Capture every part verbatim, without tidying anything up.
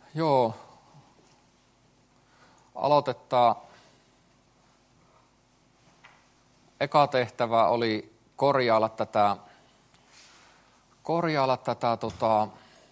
Joo, aloitetaan. Eka tehtävä oli korjailla tätä, korjailla tätä tota,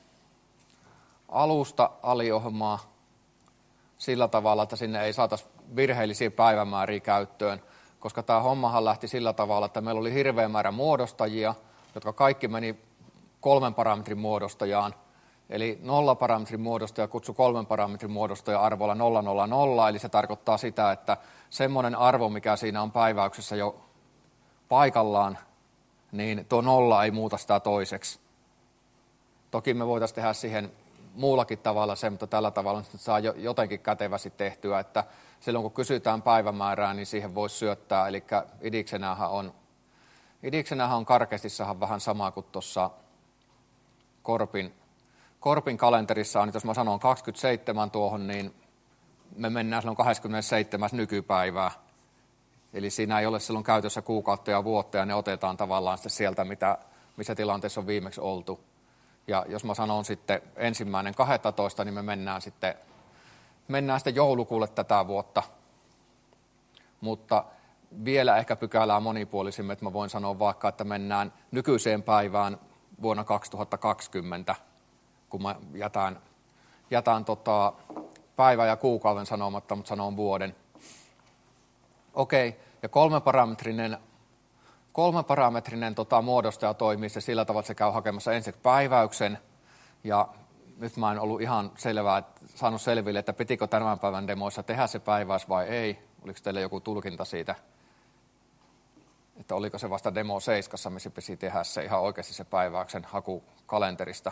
alusta aliohjelmaa sillä tavalla, että sinne ei saataisi virheellisiä päivämääriä käyttöön, koska tämä hommahan lähti sillä tavalla, että meillä oli hirveä määrä muodostajia, jotka kaikki meni kolmen parametrin muodostajaan. Eli nolla parametrin muodostaja kutsui kolmen parametrin muodostaja arvolla nolla nolla nolla, eli se tarkoittaa sitä, että semmoinen arvo, mikä siinä on päiväyksessä jo paikallaan, niin tuo nolla ei muuta sitä toiseksi. Toki me voitaisiin tehdä siihen muullakin tavalla se, mutta tällä tavalla sitä saa jotenkin kätevästi tehtyä, että silloin kun kysytään päivämäärää, niin siihen voisi syöttää, eli idiksenähän on, idiksenähän on karkeastissahan vähän sama kuin tuossa Korpin, Korpin kalenterissa on, jos mä sanon kaksikymmentäseitsemän tuohon, niin me mennään silloin kahdeskymmenesseitsemäs nykypäivää. Eli siinä ei ole silloin käytössä kuukautta ja vuotta, ja ne otetaan tavallaan sitten sieltä, mitä, missä tilanteessa on viimeksi oltu. Ja jos mä sanon sitten ensimmäinen kaksitoista, niin me mennään sitten, mennään sitten joulukuulle tätä vuotta. Mutta vielä ehkä pykälää monipuolisimmin, että mä voin sanoa vaikka, että mennään nykyiseen päivään vuonna kaksituhattakaksikymmentä, kun mä jätän, jätän tota päivän ja kuukauden sanomatta, mutta sanon vuoden. Okei, ja kolmeparametrinen, kolmeparametrinen tota, muodostaja toimii se sillä tavalla, että se käy hakemassa ensiksi päiväyksen, ja nyt mä en ollut ihan selvää, että, saanut selville, että pitikö tämän päivän demoissa tehdä se päiväys vai ei. Oliko teillä joku tulkinta siitä, että oliko se vasta demo seiskassa, missä piti tehdä se ihan oikeasti se päiväyksen haku kalenterista?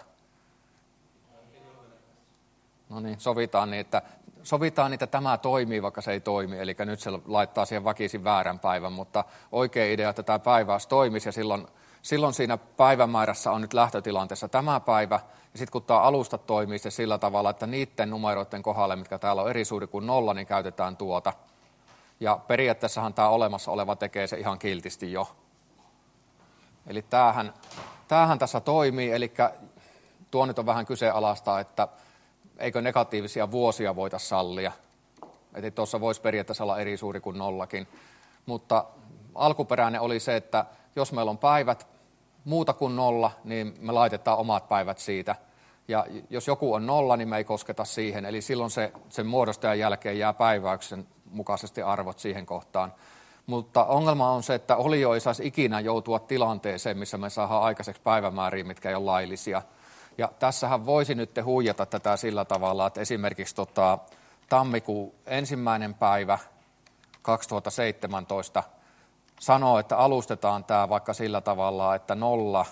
No niin, sovitaan niin, että sovitaan niin, että tämä toimii, vaikka se ei toimi, eli nyt se laittaa siihen väkisin väärän päivän, mutta oikea idea, että tämä päiväys toimisi, ja silloin, silloin siinä päivämäärässä on nyt lähtötilanteessa tämä päivä, ja sitten kun tämä alusta toimii se sillä tavalla, että niiden numeroiden kohdalle, mitkä täällä on eri suuri kuin nolla, niin käytetään tuota. Ja periaatteessahan tämä olemassa oleva tekee se ihan kiltisti jo. Eli tämähän, tämähän tässä toimii, eli tuo nyt on vähän kyseenalaista, että eikö negatiivisia vuosia voita sallia. Että tuossa voisi periaatteessa olla eri suuri kuin nollakin. Mutta alkuperäinen oli se, että jos meillä on päivät muuta kuin nolla, niin me laitetaan omat päivät siitä. Ja jos joku on nolla, niin me ei kosketa siihen. Eli silloin se, sen muodostajan jälkeen jää päiväyksen mukaisesti arvot siihen kohtaan. Mutta ongelma on se, että olio ei saisi ikinä joutua tilanteeseen, missä me saadaan aikaiseksi päivämääriä, mitkä ei ole laillisia. Ja tässähän voisi nyt huijata tätä sillä tavalla, että esimerkiksi tota, tammikuun ensimmäinen päivä kaksituhattaseitsemäntoista sanoo, että alustetaan tämä vaikka sillä tavalla, että nolla,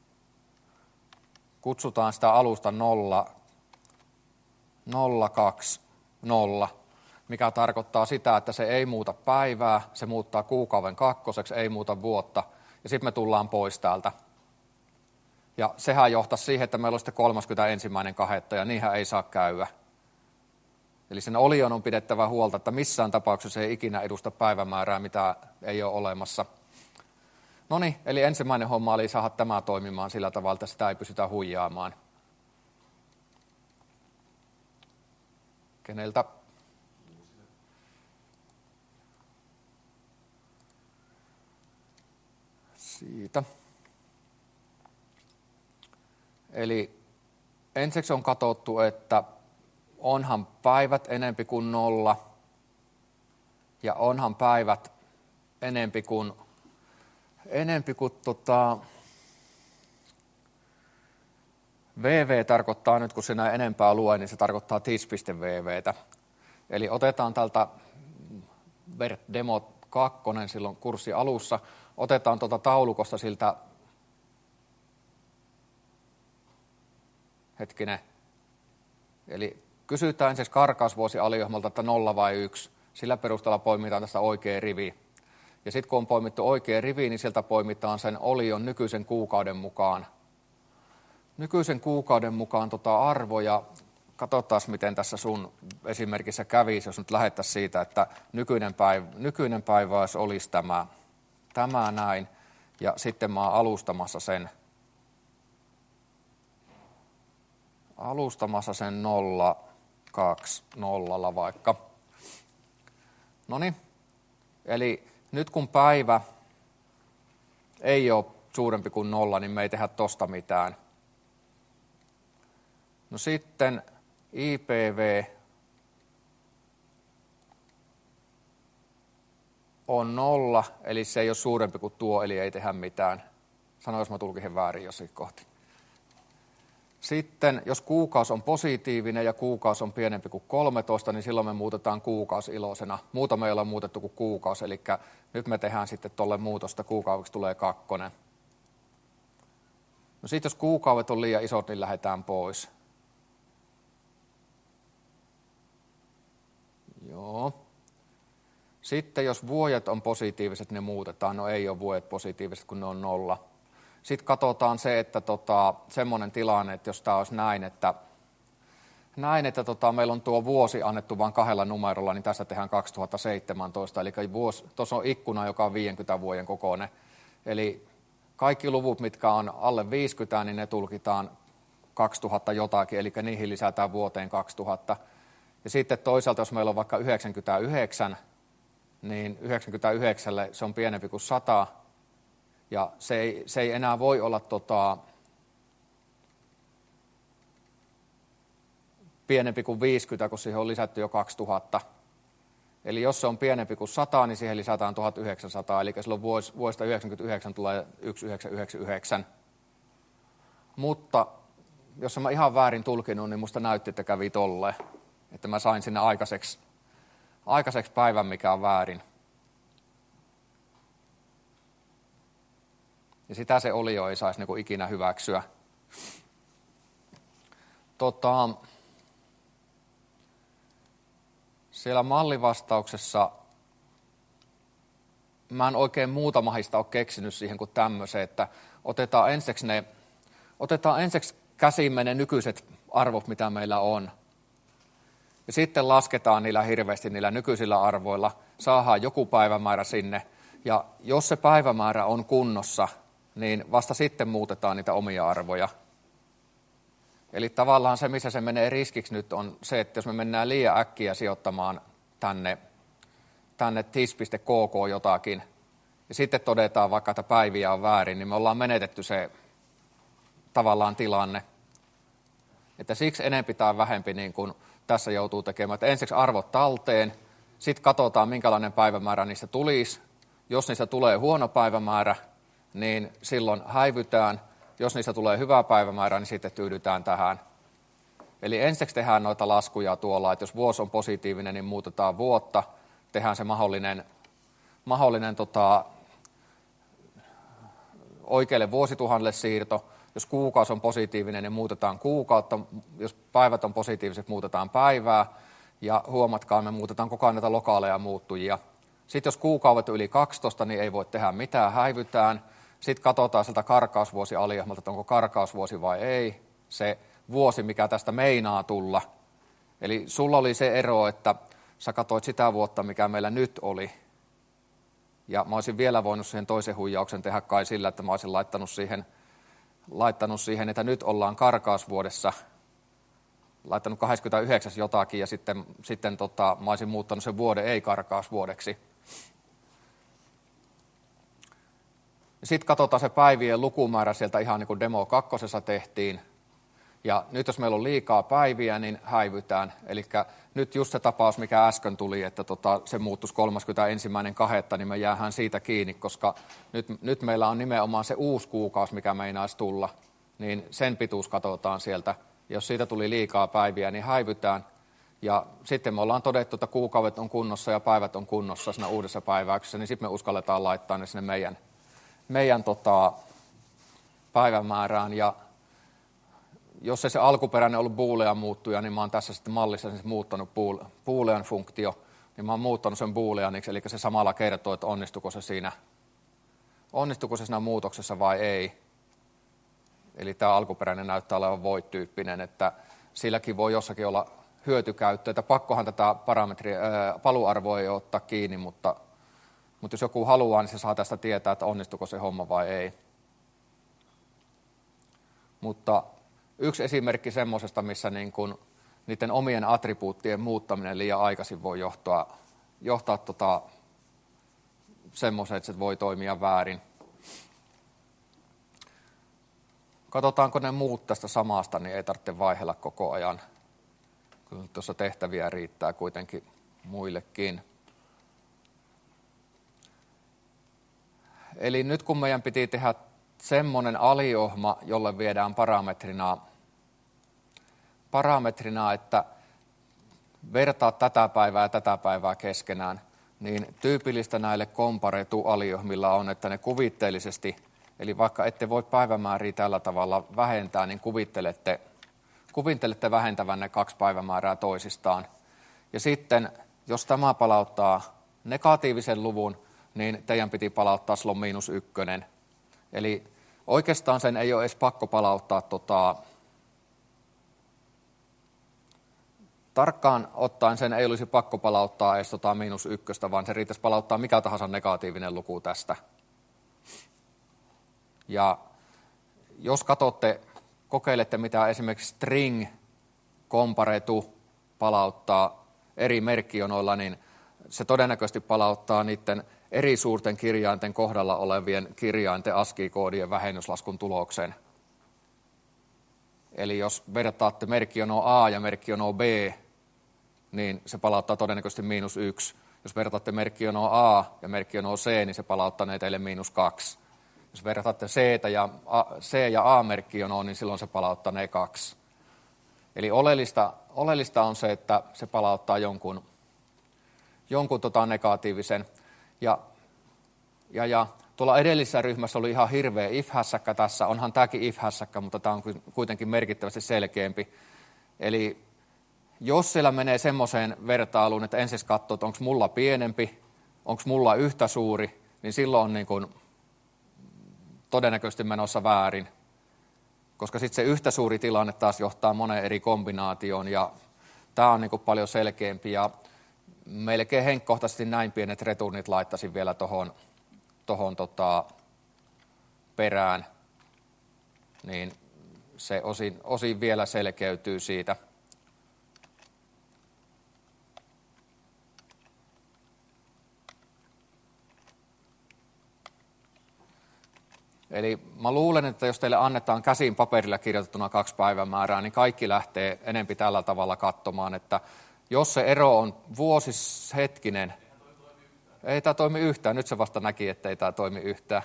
kutsutaan sitä alusta nolla, nolla kaksi nolla, mikä tarkoittaa sitä, että se ei muuta päivää, se muuttaa kuukauden kakkoseksi, ei muuta vuotta, ja sitten me tullaan pois täältä. Ja sehän johtaa siihen, että meillä on sitten kolmaskymmenesensimmäinen kahetta ja niinhän ei saa käydä. Eli sen olion on pidettävä huolta, että missään tapauksessa ei ikinä edusta päivämäärää, mitä ei ole olemassa. No niin, eli ensimmäinen homma oli saada tämä toimimaan sillä tavalla, että sitä ei pystytä huijaamaan. Keneltä? Siitä. Eli ensiksi on katsottu, että onhan päivät enempi kuin nolla ja onhan päivät enempi kuin, enempi kuin tota, V V tarkoittaa nyt, kun sinä enempää lue, niin se tarkoittaa tis.vvtä. Eli otetaan tältä Vert Demo kaksi silloin kurssi alussa, otetaan tuolta taulukosta siltä, hetkinen, eli kysytään ensiksi karkausvuosialiohjelmalta, että nolla vai yksi. Sillä perusteella poimitaan tästä oikea rivi. Ja sitten kun on poimittu oikea rivi, niin sieltä poimitaan sen olion nykyisen kuukauden mukaan. Nykyisen kuukauden mukaan tota arvoja. Katsotaan, miten tässä sun esimerkissä kävisi, jos nyt lähettäisiin siitä, että nykyinen, päiv- nykyinen päiväys olisi tämä, tämä näin. Ja sitten mä oon alustamassa sen alustamassa sen nolla, kaksi, nollalla vaikka. Noniin, eli nyt kun päivä ei ole suurempi kuin nolla, niin me ei tehdä tosta mitään. No sitten I P V on nolla, eli se ei ole suurempi kuin tuo, eli ei tehdä mitään. Sano, jos mä tulkisin väärin jossakin kohti. Sitten, jos kuukausi on positiivinen ja kuukausi on pienempi kuin kolmetoista, niin silloin me muutetaan kuukausi iloisena. Muuta me ei ole muutettu kuin kuukausi, eli nyt me tehdään sitten tuolle muutosta, kuukaudeksi tulee kakkonen. No sitten, jos kuukaudet on liian isot, niin lähdetään pois. Joo. Sitten, jos vuodet on positiiviset, ne muutetaan. No ei ole vuodet positiiviset, kun ne on nolla. Sitten katsotaan se, että tota, semmoinen tilanne, että jos tämä olisi näin, että, näin, että tota, meillä on tuo vuosi annettu vain kahdella numerolla, niin tässä tehdään kaksituhattaseitsemäntoista, eli tuossa on ikkuna, joka on viidenkymmenen vuoden kokoinen. Eli kaikki luvut, mitkä on alle viisikymmentä, niin ne tulkitaan kaksituhatta jotakin, eli niihin lisätään vuoteen kaksituhatta. Ja sitten toisaalta, jos meillä on vaikka yhdeksänkymmentäyhdeksän, niin yhdeksänkymmentäyhdeksän se on pienempi kuin sata, ja se ei, se ei enää voi olla tota, pienempi kuin viisikymmentä, kun siihen on lisätty jo kaksituhatta. Eli jos se on pienempi kuin sata, niin siihen lisätään tuhatyhdeksänsataa, eli silloin vuodesta yhdeksänkymmentäyhdeksän tulee tuhatyhdeksänsataayhdeksänkymmentäyhdeksän. Mutta jos mä ihan väärin tulkinut, niin musta näytti, että kävi tolleen, että mä sain sinne aikaiseksi, aikaiseksi päivän, mikä on väärin. Ja sitä se olio ei saisi niin kuin ikinä hyväksyä. Tota, siellä mallivastauksessa mä en oikein muuta mahista ole keksinyt siihen kuin tämmöiseen, että otetaan ensiksi, ne, otetaan ensiksi käsimme ne nykyiset arvot, mitä meillä on. Ja sitten lasketaan niillä hirveästi niillä nykyisillä arvoilla, saadaan joku päivämäärä sinne. Ja jos se päivämäärä on kunnossa, niin vasta sitten muutetaan niitä omia arvoja. Eli tavallaan se, missä se menee riskiksi nyt, on se, että jos me mennään liian äkkiä sijoittamaan tänne, tänne tis piste k k jotakin, ja sitten todetaan vaikka, että päiviä on väärin, niin me ollaan menetetty se tavallaan tilanne. Että siksi enempi tai vähempi niin kuin tässä joutuu tekemään, että ensiksi arvot talteen, sitten katsotaan, minkälainen päivämäärä niistä tulisi. Jos niistä tulee huono päivämäärä, niin silloin häivytään. Jos niistä tulee hyvä päivämäärä, niin sitten tyydytään tähän. Eli ensiksi tehdään noita laskuja tuolla, että jos vuosi on positiivinen, niin muutetaan vuotta. Tehdään se mahdollinen, mahdollinen tota, oikealle vuosituhannelle siirto. Jos kuukausi on positiivinen, niin muutetaan kuukautta. Jos päivät on positiiviset, muutetaan päivää. Ja huomatkaa, me muutetaan koko ajan näitä lokaaleja muuttujia. Sitten jos kuukaudet on yli kaksitoista, niin ei voi tehdä mitään, häivytään. Sitten katsotaan sieltä karkausvuosialijahmalta, että onko karkausvuosi vai ei. Se vuosi, mikä tästä meinaa tulla. Eli sulla oli se ero, että sä katsoit sitä vuotta, mikä meillä nyt oli. Ja mä olisin vielä voinut siihen toisen huijauksen tehdä kai sillä, että mä olisin laittanut siihen, laittanut siihen että nyt ollaan karkausvuodessa. Laittanut kahdeskymmenesyhdeksäs jotakin ja sitten, sitten tota, mä olisin muuttanut sen vuoden ei-karkausvuodeksi. Sitten katsotaan se päivien lukumäärä sieltä ihan niin kuin demo kakkosessa tehtiin. Ja nyt jos meillä on liikaa päiviä, niin häivytään. Eli nyt just se tapaus, mikä äsken tuli, että tota, se muuttuisi kolmaskymmenesensimmäinen toinen niin me jäähän siitä kiinni, koska nyt, nyt meillä on nimenomaan se uusi kuukausi, mikä meinaisi tulla. Niin sen pituus katsotaan sieltä. Jos siitä tuli liikaa päiviä, niin häivytään. Ja sitten me ollaan todettu, että kuukaudet on kunnossa ja päivät on kunnossa siinä uudessa päiväyksessä, niin sitten me uskalletaan laittaa ne sinne meidän, meidän tota, päivämäärään. Ja jos ei se alkuperäinen ollut boolean muuttuja, niin mä oon tässä sitten mallissa siis muuttanut boolean funktio, niin mä oon muuttanut sen booleaniksi, eli se samalla kertoo, että onnistuko se siinä, onnistuko se siinä muutoksessa vai ei. Eli tämä alkuperäinen näyttää olevan void-tyyppinen, että silläkin voi jossakin olla hyötykäyttöä, että pakkohan tätä parametria, ää, paluarvoa ei ottaa kiinni, mutta, mutta jos joku haluaa, niin se saa tästä tietää, että onnistuko se homma vai ei. Mutta yksi esimerkki semmoisesta, missä niin kuin niiden omien attribuuttien muuttaminen liian aikaisin voi johtaa, johtaa tota, semmoiseen, että se voi toimia väärin. Katsotaanko ne muut tästä samasta, niin ei tarvitse vaihella koko ajan. Kyllä tuossa tehtäviä riittää kuitenkin muillekin. Eli nyt kun meidän piti tehdä semmoinen aliohma, jolle viedään parametrina, parametrina, että vertaa tätä päivää ja tätä päivää keskenään, niin tyypillistä näille comparetu-aliohmilla on, että ne kuvitteellisesti, eli vaikka ette voi päivämääriä tällä tavalla vähentää, niin kuvittelette, kuvittelette vähentävänne kaksi päivämäärää toisistaan. Ja sitten, jos tämä palauttaa negatiivisen luvun, niin teidän piti palauttaa silloin miinus ykkönen. Eli oikeastaan sen ei ole edes pakko palauttaa, tota, tarkkaan ottaen sen ei olisi pakko palauttaa edes tota miinus ykköstä, vaan se riittäisi palauttaa mikä tahansa negatiivinen luku tästä. Ja jos katsotte, kokeilette mitä esimerkiksi string comparetu palauttaa eri merkkionoilla, niin se todennäköisesti palauttaa niiden eri suurten kirjainten kohdalla olevien kirjainten ASCII-koodien vähennyslaskun tulokseen. Eli jos vertaatte merkkionoa A ja merkkionoa B, niin se palauttaa todennäköisesti miinus yksi. Jos vertaatte merkkionoa A ja merkkionoa C, niin se palauttaa ne teille miinus kaksi. Jos vertaatte C ja, A, C ja A-merkkionoa, niin silloin se palauttaa ne kaksi. Eli oleellista, oleellista on se, että se palauttaa jonkun, jonkun tota negatiivisen. Ja, ja, ja tuolla edellisessä ryhmässä oli ihan hirveä if-hässäkkä tässä. Onhan tämäkin if-hässäkkä, mutta tämä on kuitenkin merkittävästi selkeämpi. Eli jos siellä menee semmoiseen vertailuun, että ensin katsoo, että onko mulla pienempi, onko mulla yhtä suuri, niin silloin on niin kuin todennäköisesti menossa väärin. Koska sitten se yhtä suuri tilanne taas johtaa moneen eri kombinaatioon, ja tämä on niin kuin paljon selkeämpi. Ja melkein henkkohtaisesti näin pienet returnit laittaisin vielä tuohon tohon tota perään, niin se osin, osin vielä selkeytyy siitä. Eli mä luulen, että jos teille annetaan käsin paperilla kirjoitettuna kaksi päivämäärää, niin kaikki lähtee enempi tällä tavalla katsomaan, että jos se ero on vuosishetkinen, ei tämä toimi yhtään. Nyt se vasta näki, että ei tämä toimi yhtään.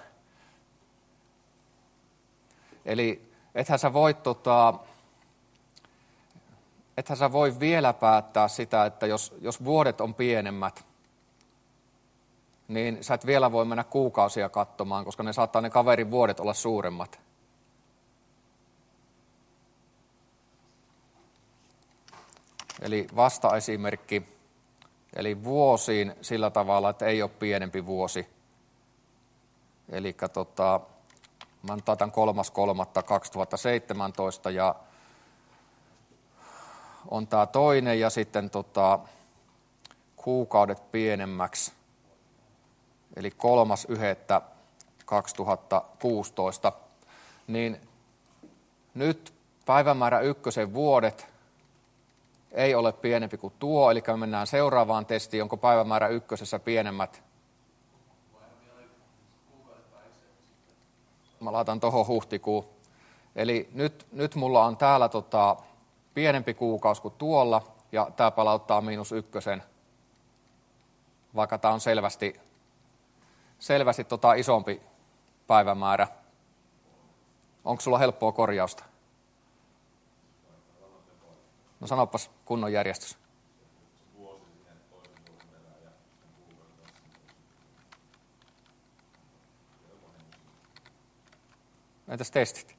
Eli ethän sä voi, tota, ethän sä voi vielä päättää sitä, että jos, jos vuodet on pienemmät, niin sä et vielä voi mennä kuukausia katsomaan, koska ne saattaa ne kaverin vuodet olla suuremmat. Eli vastaesimerkki, eli vuosiin sillä tavalla, että ei ole pienempi vuosi. Eli tota, mä otan kolmas kolmatta kaksituhattaseitsemäntoista ja on tämä toinen ja sitten tota, kuukaudet pienemmäksi. Eli kolmas yhdettä kaksituhattakuusitoista, niin nyt päivämäärä ykkösen vuodet ei ole pienempi kuin tuo, eli me mennään seuraavaan testiin, onko päivämäärä ykkösessä pienemmät. Mä laitan tuohon huhtikuun. Eli nyt, nyt mulla on täällä tota, pienempi kuukausi kuin tuolla, ja tämä palauttaa miinus ykkösen, vaikka tämä on selvästi Selvästi tota isompi päivämäärä. Onko sulla helppoa korjausta? No sanopas kunnon järjestys. Entäs testit?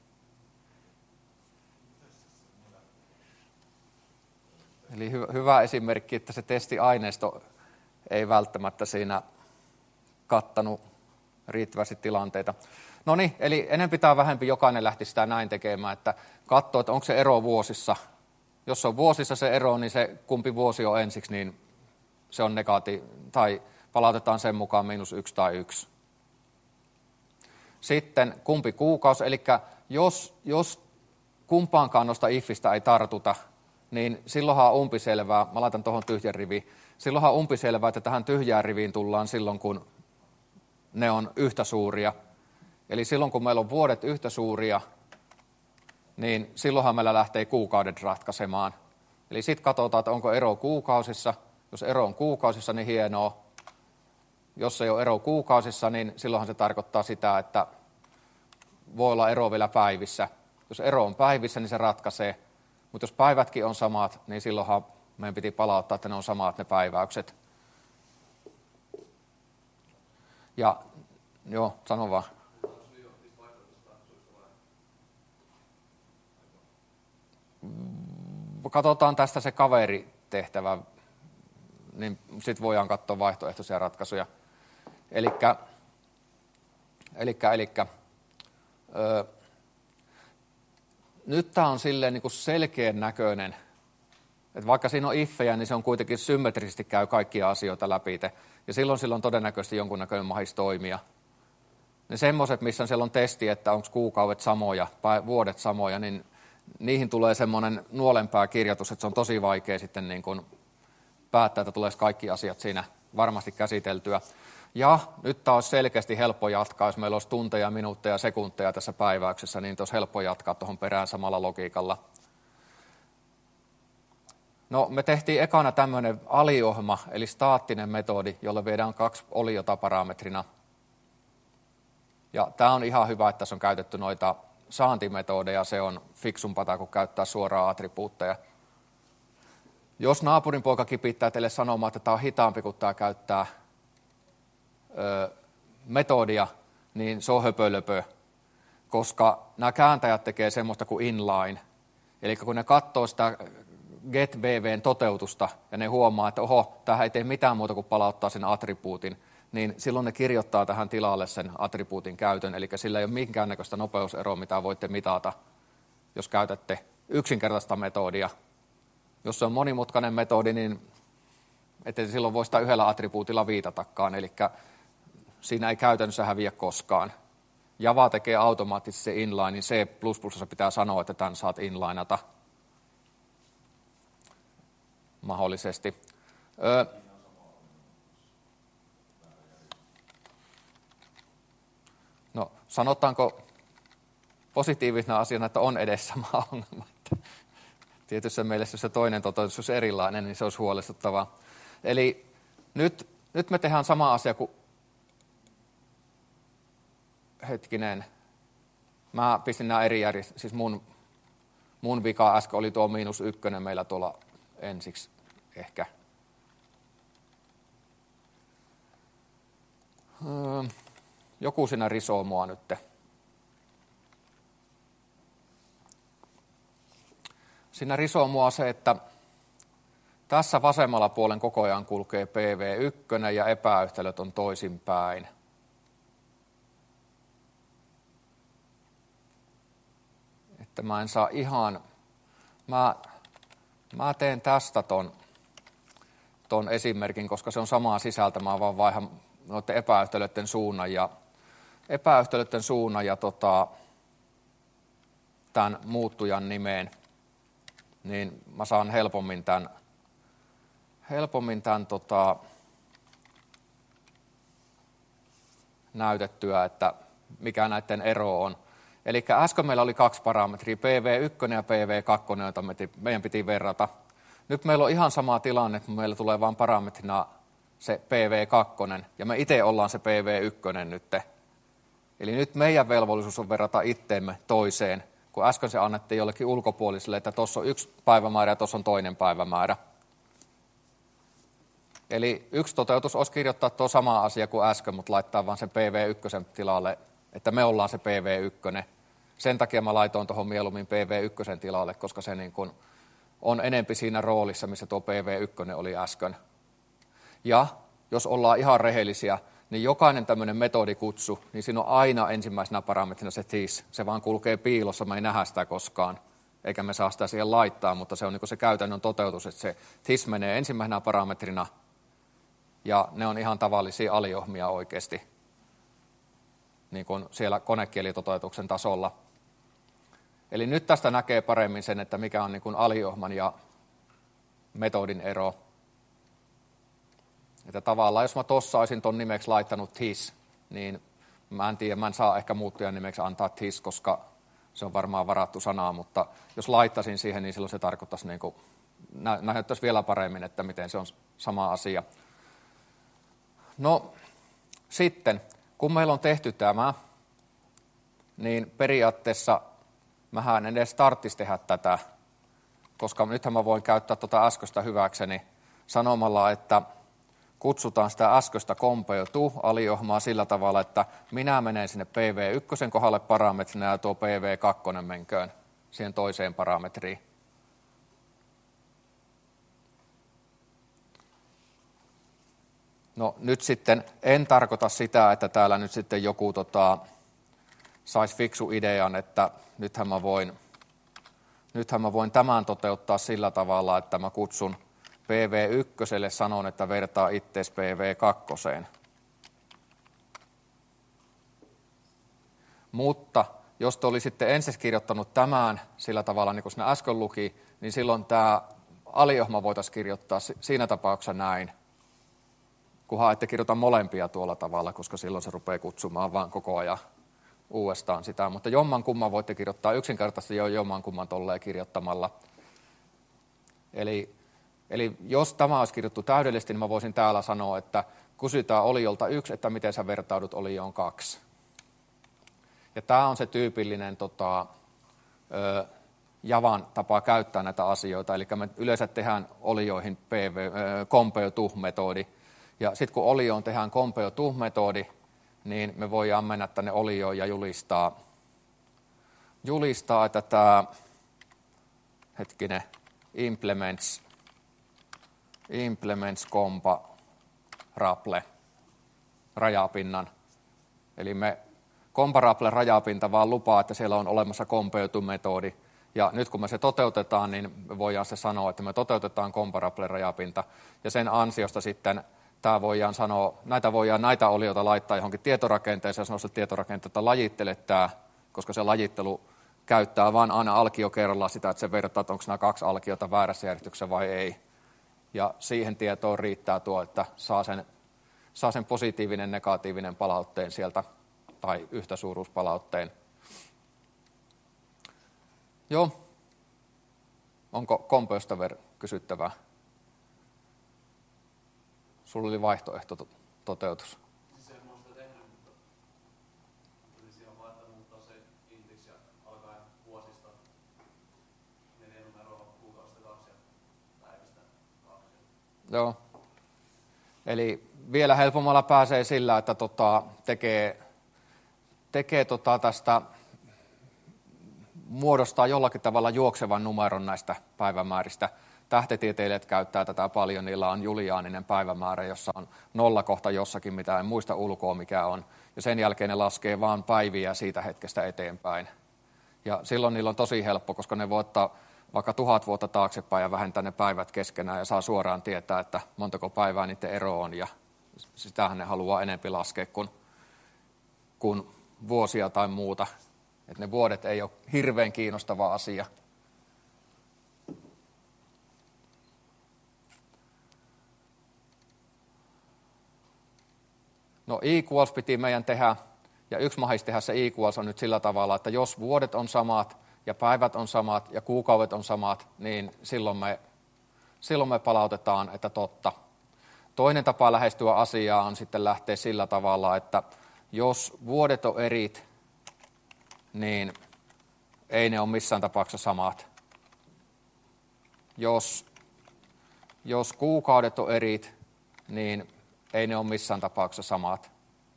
Eli hy- hyvä esimerkki, että se testiaineisto ei välttämättä siinä kattanut riittävästi tilanteita. No niin, eli enempi tai vähempi jokainen lähti sitä näin tekemään, että katsoo, että onko se ero vuosissa. Jos on vuosissa se ero, niin se kumpi vuosi on ensiksi, niin se on negatiivinen, tai palautetaan sen mukaan miinus yksi tai yksi. Sitten kumpi kuukausi, eli jos, jos kumpaankaan noista ifistä ei tartuta, niin silloinhan on umpiselvää, mä laitan tuohon tyhjän riviin, silloinhan on umpiselvää, että tähän tyhjään riviin tullaan silloin, kun ne on yhtä suuria. Eli silloin, kun meillä on vuodet yhtä suuria, niin silloinhan meillä lähtee kuukaudet ratkaisemaan. Eli sitten katsotaan, että onko ero kuukausissa. Jos ero on kuukausissa, niin hienoa. Jos ei ole ero kuukausissa, niin silloinhan se tarkoittaa sitä, että voi olla ero vielä päivissä. Jos ero on päivissä, niin se ratkaisee. Mutta jos päivätkin on samat, niin silloinhan meidän piti palauttaa, että ne on samat ne päiväykset. Ja joo, sano vaan. Katsotaan tästä se kaveritehtävä, niin sitten voidaan katsoa vaihtoehtoisia ratkaisuja. Elikkä, elikkä, elikkä, öö, nyt tämä on silleen niin kuin selkeän näköinen, että vaikka siinä on iffejä, niin se on kuitenkin symmetrisesti käy kaikkia asioita läpi. Ja silloin silloin todennäköisesti jonkunnäköinen mahis toimia. Ne semmoiset, missä siellä on testi, että onko kuukaudet samoja, vuodet samoja, niin niihin tulee semmoinen nuolenpää kirjoitus, että se on tosi vaikea sitten niin kuin päättää, että tulee kaikki asiat siinä varmasti käsiteltyä. Ja nyt tämä olisi selkeästi helppo jatkaa, jos meillä olisi tunteja, minuutteja, sekunteja tässä päiväyksessä, niin olisi helppo jatkaa tuohon perään samalla logiikalla. No, me tehtiin ekana tämmöinen aliohma, eli staattinen metodi, jolle viedään kaksi oliota parametrina. Ja tämä on ihan hyvä, että tässä on käytetty noita saantimetodeja, se on fiksumpaa kuin käyttää suoraan attribuutteja. Jos naapurin poika kipittää teille sanomaan, että tämä on hitaampi kuin tämä käyttää ö, metodia, niin se on höpölöpö, koska nämä kääntäjät tekee semmoista kuin inline. Eli kun ne katsoo sitä getBVn toteutusta ja ne huomaa, että oho, tämähän ei tee mitään muuta kuin palauttaa sen attribuutin, niin silloin ne kirjoittaa tähän tilalle sen attribuutin käytön, eli sillä ei ole minkäännäköistä nopeuseroa, mitä voitte mitata, jos käytätte yksinkertaista metodia. Jos se on monimutkainen metodi, niin ettei silloin voi sitä yhdellä attribuutilla viitatakaan, eli siinä ei käytännössä häviä koskaan. Java tekee automaattisesti se inline, niin C plus plus pitää sanoa, että tämän saat inlineata mahdollisesti. Öö, No, sanotaanko positiivisena asiana, että on edes sama ongelma. Tietyssä mielessä, jos se toinen toteutus olisi erilainen, niin se olisi huolestuttavaa. Eli nyt, nyt me tehdään sama asia kuin... Hetkinen. Mä pistin nämä eri järjestelmät. Siis mun, mun vika äsken oli tuo miinus ykkönen meillä tuolla ensiksi ehkä. Öö. Joku siinä risoo mua nyt. Siinä risoo mua se, että tässä vasemmalla puolen koko ajan kulkee P V yksi ja epäyhtälöt on toisinpäin. Että mä en saa ihan... Mä, mä teen tästä ton, ton esimerkin, koska se on samaa sisältä. Mä vaan vaihan noiden epäyhtälöiden suunnan ja epäyhtälöiden suunnan ja tota, tämän muuttujan nimeen, niin mä saan helpommin tämän, helpommin tämän tota, näytettyä, että mikä näiden ero on. Eli äsken meillä oli kaksi parametria, P V yksi ja P V kaksi, joita meidän piti verrata. Nyt meillä on ihan sama tilanne, että meillä tulee vain parametrina se P V kaksi, ja me itse ollaan se P V yksi nyt. Eli nyt meidän velvollisuus on verrata itteemme toiseen, kun äsken se annettiin jollekin ulkopuoliselle, että tuossa on yksi päivämäärä ja tuossa on toinen päivämäärä. Eli yksi toteutus olisi kirjoittaa tuo sama asia kuin äsken, mutta laittaa vaan sen P V yksi tilalle, että me ollaan se P V yksi. Sen takia mä laitoin tuohon mieluummin P V yksi tilalle, koska se niin kuin on enempi siinä roolissa, missä tuo P V yksi oli äsken. Ja jos ollaan ihan rehellisiä, niin jokainen tämmöinen metodikutsu, niin siinä on aina ensimmäisenä parametrina se this. Se vaan kulkee piilossa, me ei nähdä sitä koskaan, eikä me saa sitä siihen laittaa, mutta se on niin se käytännön toteutus, että se this menee ensimmäisenä parametrina, ja ne on ihan tavallisia aliohmia oikeasti, niin kuin siellä konekielitoteutuksen tasolla. Eli nyt tästä näkee paremmin sen, että mikä on niin kuin aliohman ja metodin ero. Että tavallaan, jos mä tuossa olisin ton nimeksi laittanut his, niin mä en tiedä, mä en saa ehkä muuttujan nimeksi antaa his, koska se on varmaan varattu sanaa, mutta jos laittaisin siihen, niin silloin se tarkoittaisi, niin kuin, nä- näyttäisi vielä paremmin, että miten se on sama asia. No sitten, kun meillä on tehty tämä, niin periaatteessa mähän en edes tarvitsisi tehdä tätä, koska nythän mä voin käyttää tuota äskeistä hyväkseni sanomalla, että kutsutaan sitä äskeistä compare to -aliohmaa sillä tavalla, että minä menen sinne P V yksi kohdalle parametrina ja tuo P V kaksi menköön siihen toiseen parametriin. No nyt sitten en tarkoita sitä, että täällä nyt sitten joku tota, saisi fiksu idean, että nythän mä voin, nythän mä voin tämän toteuttaa sillä tavalla, että mä kutsun P V yksi sanon, että vertaa ittees P V kaksi. Mutta jos te olisitte ensin kirjoittanut tämän sillä tavalla, niin kuin sinä äsken luki, niin silloin tämä aliohma voitaisiin kirjoittaa siinä tapauksessa näin. Kunhan ette kirjoita molempia tuolla tavalla, koska silloin se rupeaa kutsumaan vaan koko ajan uudestaan sitä. Mutta jomman kumman voitte kirjoittaa yksinkertaisesti jo jomman kumman tolleen kirjoittamalla. Eli Eli jos tämä olisi kirjoittu täydellisesti, niin mä voisin täällä sanoa, että kysytään oliolta yksi, että miten sä vertaudut olioon kaksi. Ja tämä on se tyypillinen tota, ö, Javan tapa käyttää näitä asioita. Eli me yleensä tehdään olioihin P V, ö, compare to-metodi. Ja sitten kun olioon tehdään compare to-metodi, niin me voidaan mennä tänne olioon ja julistaa, julistaa että tämä hetkinen implements implements comparable rajapinnan. Eli me comparable rajapinta vaan lupaa, että siellä on olemassa compare to-metodi. Ja nyt kun me se toteutetaan, niin me voidaan se sanoa, että me toteutetaan comparable rajapinta. Ja sen ansiosta sitten tämä voidaan sanoa, näitä voidaan näitä olioita laittaa johonkin tietorakenteeseen ja sanoa, että tietorakenteita lajittele tämä, koska se lajittelu käyttää vain aina alkio kerrallaan sitä, että se vertaa, että onko nämä kaksi alkiota väärässä järjestyksessä vai ei. Ja siihen tietoon riittää tuo, että saa sen, saa sen positiivinen, negatiivinen palautteen sieltä tai yhtäsuuruuspalautteen. Joo. Onko kompoista kysyttävää? Sulla oli vaihtoehto to- toteutus. Siis en ole sitä tehnyt, mutta olisi ihan vaan, että muuttaa se indeksi ja alkaen vuosista neljä numeroa kuukausista kaksi ja päivistä kaksi. Joo. Eli vielä helpommalla pääsee sillä, että tota, tekee, tekee tota tästä, muodostaa jollakin tavalla juoksevan numeron näistä päivämääristä. Tähtitieteilijät käyttää tätä paljon, niillä on juliaaninen päivämäärä, jossa on nolla kohta jossakin, mitä en muista ulkoa mikä on. Ja sen jälkeen ne laskee vaan päiviä siitä hetkestä eteenpäin. Ja silloin niillä on tosi helppo, koska ne voi ottaa vaikka tuhat vuotta taaksepäin ja vähentää ne päivät keskenään ja saa suoraan tietää, että montako päivää niiden ero on. Ja sitähän ne haluaa enempi laskea kuin, kuin vuosia tai muuta. Että ne vuodet ei ole hirveän kiinnostava asia. No equals piti meidän tehdä, ja yksi mahis tehdä se equals on nyt sillä tavalla, että jos vuodet on samat, ja päivät on samat, ja kuukaudet on samat, niin silloin me, silloin me palautetaan, että totta. Toinen tapa lähestyä asiaa on sitten lähteä sillä tavalla, että jos vuodet on erit, niin ei ne ole missään tapauksessa samat. Jos, jos kuukaudet on erit, niin ei ne ole missään tapauksessa samat.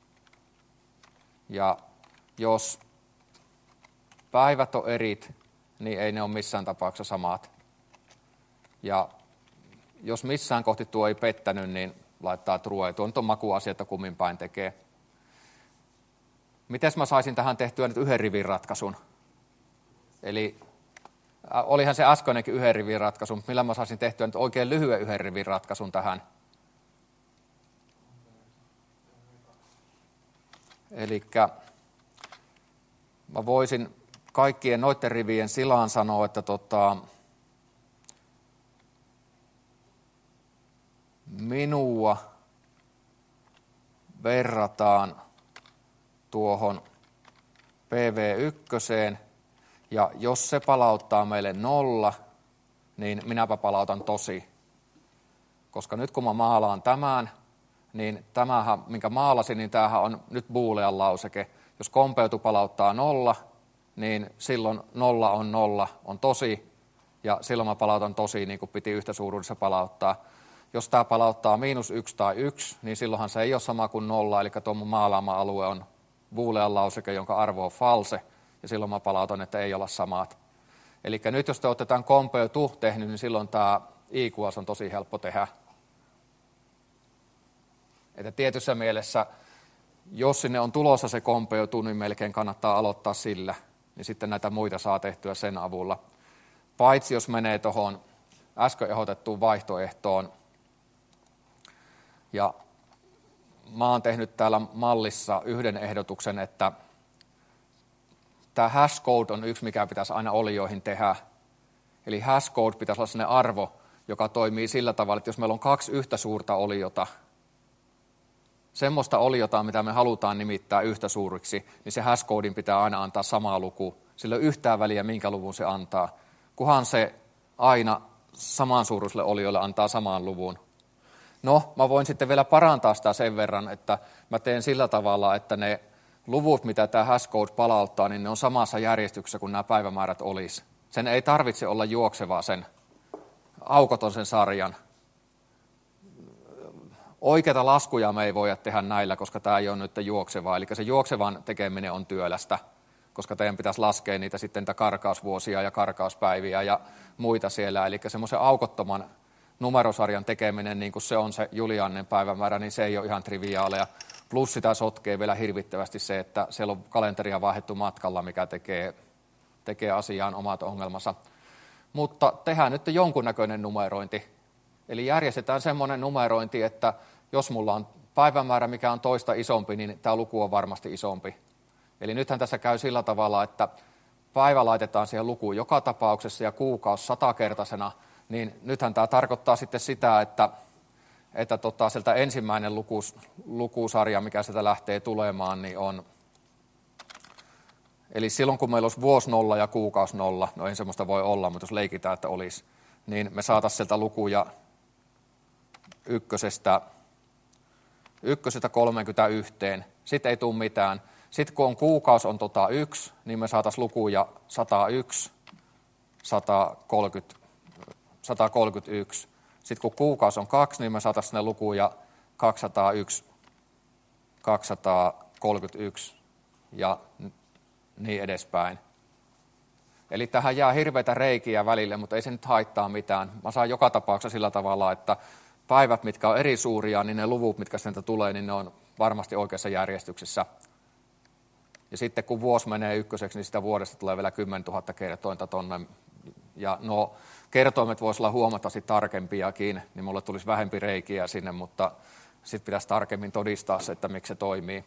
Ja jos päivät on erit, niin ei ne ole missään tapauksessa samat. Ja jos missään kohti tuo ei pettänyt, niin laittaa true. Tuo nyt on makuasia, että kummin päin tekee. Miten mä saisin tähän tehtyä nyt yhden rivin ratkaisun? Eli olihan se äskeinenkin yhden rivin ratkaisu, mutta millä mä saisin tehtyä nyt oikein lyhyen yhden rivin ratkaisun tähän? Elikkä mä voisin kaikkien noiden rivien silaan sanoa, että tota, minua verrataan tuohon P V yksi, ja jos se palauttaa meille nolla, niin minäpä palautan tosi. Koska nyt kun mä maalaan tämän, niin tämähän, minkä maalasin, niin tämähän on nyt boolean lauseke. Jos kompeutu palauttaa nolla, niin silloin nolla on nolla, on tosi, ja silloin mä palautan tosi, niin kuin piti yhtä suuruudessa palauttaa. Jos tämä palauttaa miinus yksi tai yksi, niin silloinhan se ei ole sama kuin nolla, eli tuo mun maalaama alue on boolean lauseke, jonka arvo on false, ja silloin mä palautan, että ei olla samat. Eli nyt jos te olette tämän compare-to tehnyt, niin silloin tämä equals on tosi helppo tehdä. Että tietyssä mielessä, jos sinne on tulossa se compare-to, niin melkein kannattaa aloittaa sillä, niin sitten näitä muita saa tehtyä sen avulla. Paitsi jos menee tuohon äsken ehdotettuun vaihtoehtoon, ja mä oon tehnyt täällä mallissa yhden ehdotuksen, että tämä hashcode on yksi, mikä pitäisi aina olioihin tehdä. Eli hashcode pitäisi olla sellainen arvo, joka toimii sillä tavalla, että jos meillä on kaksi yhtä suurta oliota, semmoista oliota, mitä me halutaan nimittää yhtä suuriksi, niin se hashcodein pitää aina antaa sama luku. Sillä ei ole yhtään väliä, minkä luvun se antaa, kunhan se aina samansuuruiselle oliolle antaa saman luvun. No, mä voin sitten vielä parantaa sitä sen verran, että mä teen sillä tavalla, että ne luvut, mitä tämä hashcode palauttaa, niin ne on samassa järjestyksessä kuin nämä päivämäärät olisi. Sen ei tarvitse olla juoksevaa sen aukoton sen sarjan. Oikeita laskuja me ei voida tehdä näillä, koska tämä ei ole nyt juoksevaa. Eli se juoksevan tekeminen on työlästä, koska teidän pitäisi laskea niitä sitten niitä karkausvuosia ja karkauspäiviä ja muita siellä. Eli semmoisen aukottoman numerosarjan tekeminen, niin kuin se on se Juliannen päivämäärä, niin se ei ole ihan triviaaleja. Plus sitä sotkee vielä hirvittävästi se, että siellä on kalenteria vaihdettu matkalla, mikä tekee, tekee asiaan omat ongelmansa. Mutta tehdään nyt jonkunnäköinen numerointi. Eli järjestetään semmoinen numerointi, että jos mulla on päivämäärä, mikä on toista isompi, niin tämä luku on varmasti isompi. Eli nythän tässä käy sillä tavalla, että päivä laitetaan siihen lukuun joka tapauksessa ja kuukausi satakertaisena, niin nythän tämä tarkoittaa sitten sitä, että, että tota, sieltä ensimmäinen lukus, lukusarja, mikä sieltä lähtee tulemaan, niin on, eli silloin kun meillä olisi vuosi nolla ja kuukausi nolla, no ei semmoista voi olla, mutta jos leikitään, että olisi, niin me saataisiin sieltä lukuja ykkösestä, ykkösestä kolmekymmentäyksi, sitten ei tule mitään. Sitten kun on kuukausi on tota yksi, niin me saataisiin lukuja sata yksi, sata kolmekymmentä, sata kolmekymmentäyksi. Sitten kun kuukausi on kaksi, niin me saataisiin ne lukuja kaksisataayksi, kaksisataakolmekymmentäyksi ja niin edespäin. Eli tähän jää hirveitä reikiä välille, mutta ei se nyt haittaa mitään. Mä saan joka tapauksessa sillä tavalla, että päivät, mitkä on eri suuria, niin ne luvut, mitkä sieltä tulee, niin ne on varmasti oikeassa järjestyksessä. Ja sitten kun vuosi menee ykköseksi, niin sitä vuodesta tulee vielä kymmenentuhatta kertointa tonne. Ja no kertoimet voisivat olla huomattavasti tarkempiakin, niin mulle tulisi vähempi reikiä sinne, mutta sitten pitäisi tarkemmin todistaa se, että miksi se toimii.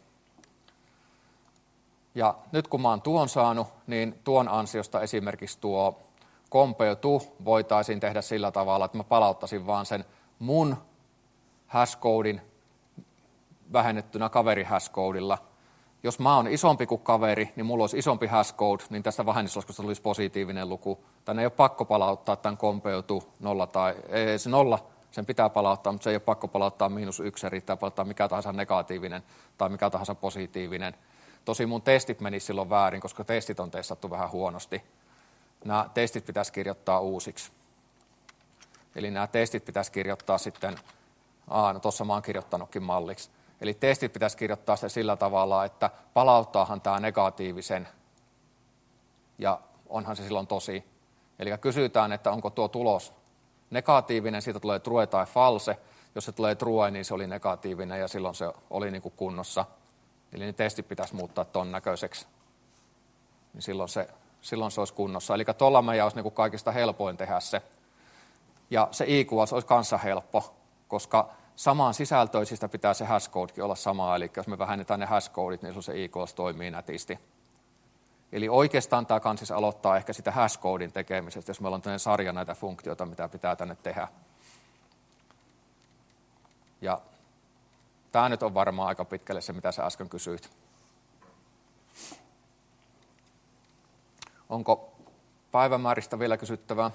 Ja nyt kun mä oon tuon saanut, niin tuon ansiosta esimerkiksi tuo compare-to voitaisiin tehdä sillä tavalla, että mä palauttaisin vaan sen mun hashcodein vähennettynä kaveri hashcodeilla. Jos mä oon isompi kuin kaveri, niin mulla olisi isompi hashcode, niin tästä vähennyslaskusta tulisi positiivinen luku. Tänne ei ole pakko palauttaa tämän compare-to nolla tai ei, se nolla, sen pitää palauttaa, mutta se ei ole pakko palauttaa miinus yksi, riittää palauttaa mikä tahansa negatiivinen tai mikä tahansa positiivinen. Tosi mun testit menisivät silloin väärin, koska testit on testattu vähän huonosti. Nämä testit pitäisi kirjoittaa uusiksi. Eli nämä testit pitäisi kirjoittaa sitten, aa, no tuossa mä oon kirjoittanutkin malliksi. Eli testit pitäisi kirjoittaa se sillä tavalla, että palauttaahan tämä negatiivisen, ja onhan se silloin tosi. Eli kysytään, että onko tuo tulos negatiivinen, siitä tulee true tai false. Jos se tulee true, niin se oli negatiivinen, ja silloin se oli niin kuin kunnossa. Eli ne testit pitäisi muuttaa ton näköiseksi, niin silloin se, silloin se olisi kunnossa. Eli tuolla meidän olisi niin kuin kaikista helpoin tehdä se. Ja se equals olisi kanssa helppo, koska samaan sisältöisistä pitää se hashcodekin olla sama. Eli jos me vähennetään ne hashcodeit, niin silloin se equals toimii nätisti. Eli oikeastaan tämä kansis aloittaa ehkä sitä hashcodein tekemisestä, jos meillä on tämmöinen sarja näitä funktioita, mitä pitää tänne tehdä. Ja tämä nyt on varmaan aika pitkälle se, mitä sä äsken kysyit. Onko päivämääristä vielä kysyttävää?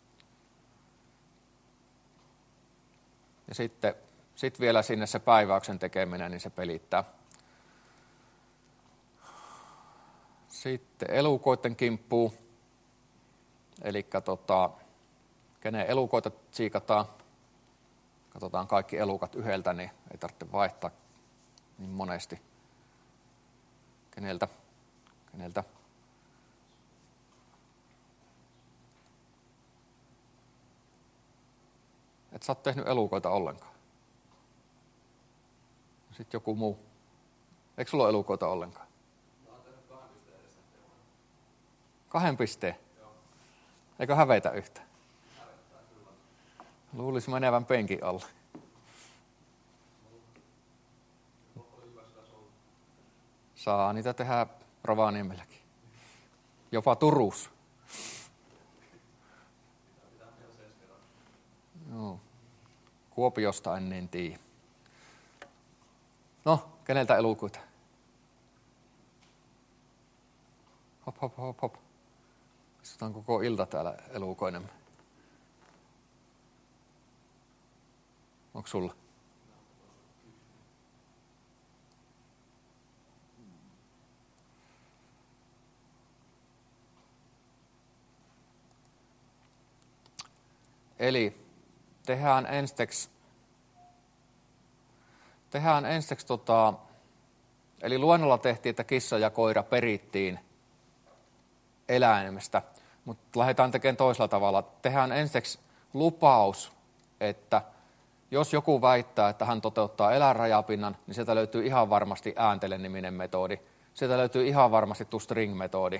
Ja sitten sit vielä sinne se päiväyksen tekeminen, niin se pelittää. Sitten elukoiden kimppuu. Eli tota, kenen elukoita tsiikataan. Katsotaan kaikki elukat yhdeltä, niin ei tarvitse vaihtaa niin monesti. Keneltä? Keneltä? Et sä oot tehnyt elukoita ollenkaan. Sitten joku muu. Eikö sulla ole elukoita ollenkaan? Mä oon tehnyt kahden pisteen edestä teoria. Kahden pisteen? Joo. Eikö hävetä yhtä? Hävettää kyllä. Luulisi menevän penkin alle. Saa niitä tehdä Rovaniemelläkin. Jopa Turussa. Joo. Kuopiosta en niin tiedä. No, keneltä elukoita? Hop, hop, hop, hop. Istutaan koko ilta täällä elukoinemme. Onko sulla? Eli tehdään ensiksi, tehdään ensiksi tota, eli luennolla tehtiin, että kissa ja koira perittiin eläimestä, mutta lähdetään tekemään toisella tavalla. Tehdään ensiksi lupaus, että jos joku väittää, että hän toteuttaa eläinrajapinnan, niin sieltä löytyy ihan varmasti ääntele-niminen metodi. Sieltä löytyy ihan varmasti toString-metodi.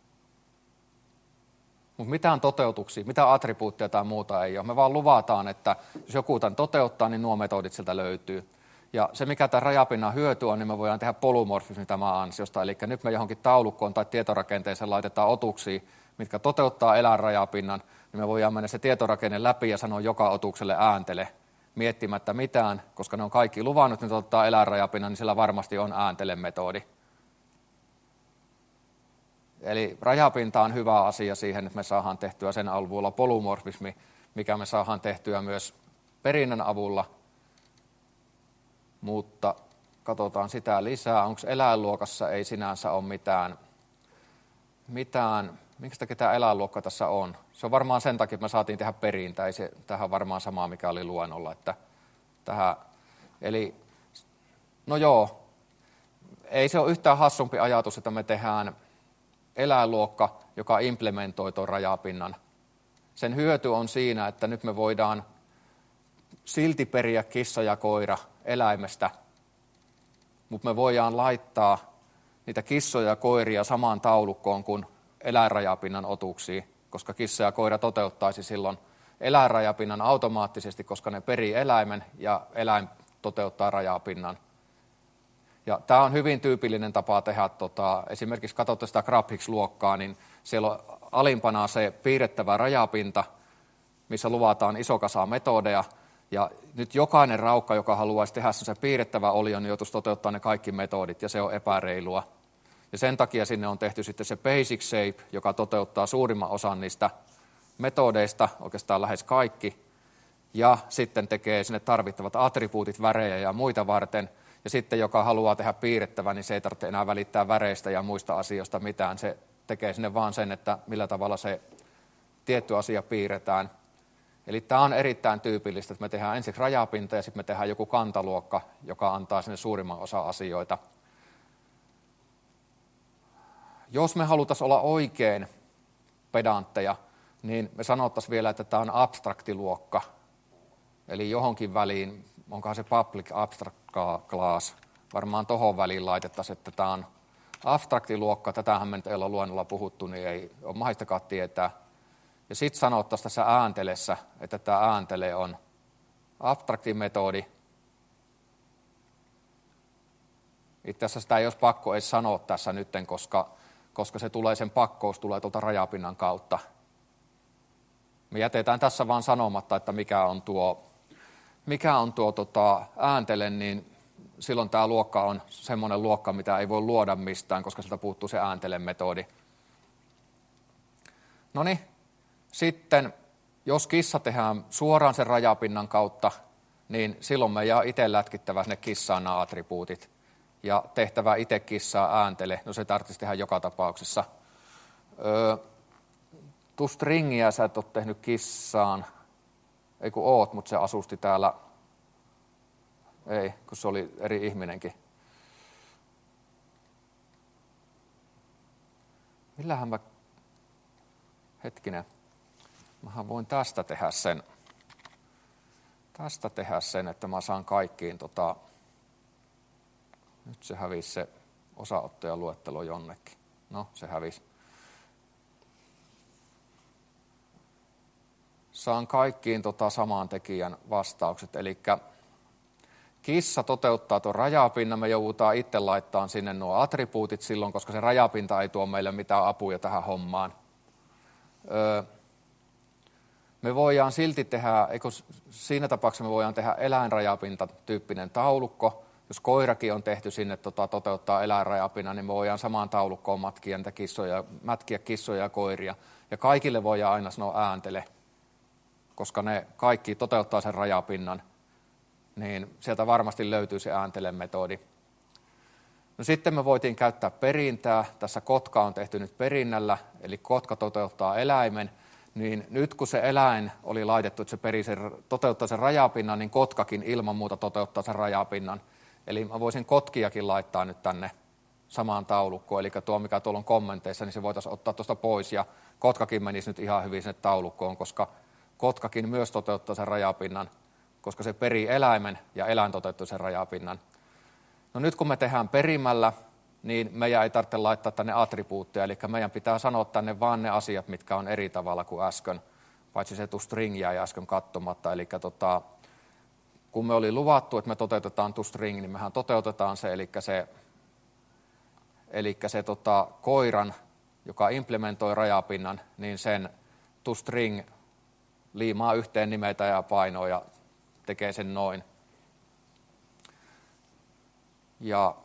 Mutta mitään toteutuksia, mitään attribuutteja tai muuta ei ole. Me vaan luvataan, että jos joku tämän toteuttaa, niin nuo metodit sieltä löytyy. Ja se, mikä tämän rajapinnan hyöty on, niin me voidaan tehdä polymorfismi tämän ansiosta. Eli nyt me johonkin taulukkoon tai tietorakenteeseen laitetaan otuksia, mitkä toteuttaa eläinrajapinnan, niin me voidaan mennä se tietorakenne läpi ja sanoa joka otukselle ääntele miettimättä mitään, koska ne on kaikki luvannut, että ne toteuttaa eläinrajapinnan, niin sillä varmasti on ääntele-metodi. Eli rajapinta on hyvä asia siihen, että me saadaan tehtyä sen avulla polymorfismi, mikä me saadaan tehtyä myös perinnän avulla. Mutta katsotaan sitä lisää. Onko eläinluokassa ei sinänsä ole mitään, mitään minkä takia tämä eläinluokka tässä on? Se on varmaan sen takia, että me saatiin tehdä perintä. Ei se, tähän varmaan sama, mikä oli luennolla. Että tähän, eli, no joo, ei se ole yhtään hassumpi ajatus, että me tehdään eläinluokka, joka implementoi tuon rajapinnan. Sen hyöty on siinä, että nyt me voidaan silti periä kissa ja koira eläimestä, mutta me voidaan laittaa niitä kissoja ja koiria samaan taulukkoon kuin eläinrajapinnan otuksia, koska kissa ja koira toteuttaisi silloin eläinrajapinnan automaattisesti, koska ne perii eläimen ja eläin toteuttaa rajapinnan. Ja tämä on hyvin tyypillinen tapa tehdä, tota, esimerkiksi katsotte sitä GrabHIX-luokkaa, niin siellä on alimpana se piirrettävä rajapinta, missä luvataan iso kasa metodeja, ja nyt jokainen raukka, joka haluaisi tehdä se piirrettävä olion, niin joutuisi toteuttaa ne kaikki metodit, ja se on epäreilua. Ja sen takia sinne on tehty sitten se basic shape, joka toteuttaa suurimman osan niistä metodeista, oikeastaan lähes kaikki, ja sitten tekee sinne tarvittavat attribuutit, värejä ja muita varten. Ja sitten, joka haluaa tehdä piirrettävä, niin se ei tarvitse enää välittää väreistä ja muista asioista mitään. Se tekee sinne vaan sen, että millä tavalla se tietty asia piirretään. Eli tämä on erittäin tyypillistä, että me tehdään ensiksi rajapinta ja sitten me tehdään joku kantaluokka, joka antaa sinne suurimman osa asioita. Jos me haluttaisiin olla oikein pedantteja, niin me sanottaisiin vielä, että tämä on abstraktiluokka. Eli johonkin väliin, onkohan se public abstract class, varmaan tohon väliin laitettaisiin, että tämä on abstraktiluokka, tätähän me nyt ei olla luennolla puhuttu, niin ei ole mahdollistakaan tietää. Ja sitten sanottaisiin tässä ääntelessä, että tämä ääntele on abstraktimetodi. Itse asiassa sitä ei olisi pakko edes sanoa tässä nytten, koska, koska se tulee, sen pakkous tulee tuolta rajapinnan kautta. Me jätetään tässä vaan sanomatta, että mikä on tuo, mikä on tuo tota, ääntele, niin silloin tämä luokka on semmoinen luokka, mitä ei voi luoda mistään, koska sieltä puuttuu se ääntelemetodi. No niin, sitten jos kissa tehdään suoraan sen rajapinnan kautta, niin silloin me jää itse lätkittävä ne kissaan nämä attribuutit. Ja tehtävä itse kissaa ääntele, no se tarvitsisi tehdä joka tapauksessa. Öö, tu stringiä sä et ole tehnyt kissaan, ei kun oot, mutta se asusti täällä, ei, kun se oli eri ihminenkin. Millähän mä, hetkinen, mähän voin tästä tehdä sen, tästä tehdä sen, että mä saan kaikkiin tota, nyt se hävisi se osaottajaluettelo jonnekin. No, se hävisi. Saan kaikkiin tota samaan tekijän vastaukset. Eli kissa toteuttaa tuon rajapinnan. Me joudutaan itse laittamaan sinne nuo attribuutit silloin, koska se rajapinta ei tuo meille mitään apuja tähän hommaan. Öö, me voidaan silti tehdä, eikö siinä tapauksessa me voidaan tehdä eläinrajapinta-tyyppinen taulukko. Jos koirakin on tehty sinne tota, toteuttaa eläinrajapinnan, niin me voidaan samaan taulukkoon matkia, niitä kissoja, mätkiä kissoja ja koiria. Ja kaikille voidaan aina sanoa ääntele, koska ne kaikki toteuttaa sen rajapinnan, niin sieltä varmasti löytyy se ääntelemetodi. No sitten me voitiin käyttää perintää. Tässä kotka on tehty nyt perinnällä, eli kotka toteuttaa eläimen. Niin nyt kun se eläin oli laitettu, että se peri sen, toteuttaa sen rajapinnan, niin kotkakin ilman muuta toteuttaa sen rajapinnan. Eli mä voisin kotkiakin laittaa nyt tänne samaan taulukkoon, eli tuo mikä tuolla on kommenteissa, niin se voitaisiin ottaa tuosta pois, ja kotkakin menisi nyt ihan hyvin sinne taulukkoon, koska kotkakin myös toteuttaa sen rajapinnan, koska se perii eläimen, ja eläin toteuttaa sen rajapinnan. No nyt kun me tehdään perimällä, niin meidän ei tarvitse laittaa tänne attribuutteja, eli meidän pitää sanoa tänne vaan ne asiat, mitkä on eri tavalla kuin äsken, paitsi se tu string jäi äsken katsomatta, eli tota, kun me oli luvattu, että me toteutetaan tu string, niin mehän toteutetaan se, eli se, eli se tota, koiran, joka implementoi rajapinnan, niin sen tu string liimaa yhteen nimetä ja painoa ja tekee sen noin. Ja,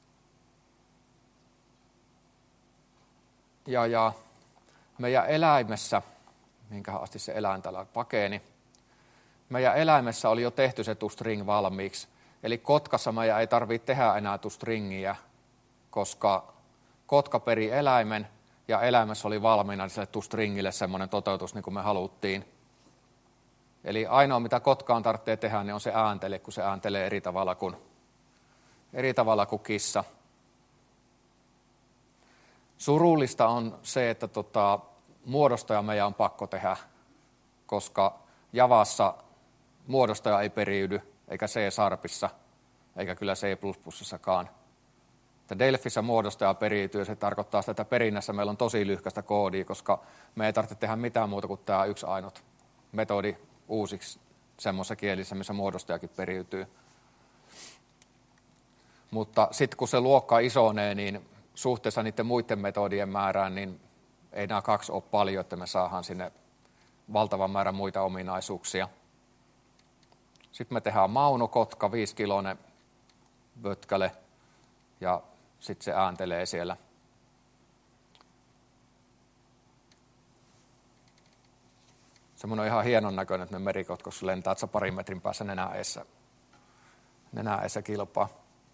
ja, ja meidän eläimessä, minkähän asti se eläin täällä pakeni, meidän eläimessä oli jo tehty se tu string valmiiksi. Eli kotkassa meidän ei tarvitse tehdä enää tu stringiä, koska kotka peri eläimen ja eläimessä oli valmiina sille tu stringille semmoinen toteutus, niin kuin me haluttiin. Eli ainoa, mitä kotkaan tarvitsee tehdä, niin on se ääntele, kun se ääntelee eri tavalla kuin, eri tavalla kuin kissa. Surullista on se, että tota, muodostaja meidän on pakko tehdä, koska Javassa muodostaja ei periydy, eikä C-Sharpissa, eikä kyllä C++ssakaan. Delphissä muodostaja periytyy, ja se tarkoittaa sitä, että perinnässä meillä on tosi lyhkäistä koodia, koska me ei tarvitse tehdä mitään muuta kuin tämä yksi ainut metodi uusiksi semmoisessa kielissä, missä muodostajakin periytyy. Mutta sitten kun se luokka isonee, niin suhteessa niiden muiden metodien määrään, niin ei nämä kaksi ole paljon, että me saadaan sinne valtavan määrän muita ominaisuuksia. Sitten me tehdään maunokotka, viisikiloinen vötkäle, ja sitten se ääntelee siellä. Semmoinen on ihan hienon näköinen, että ne merikotkos lentää, että se parin metrin päässä nenäessä, nenäessä kilpaa.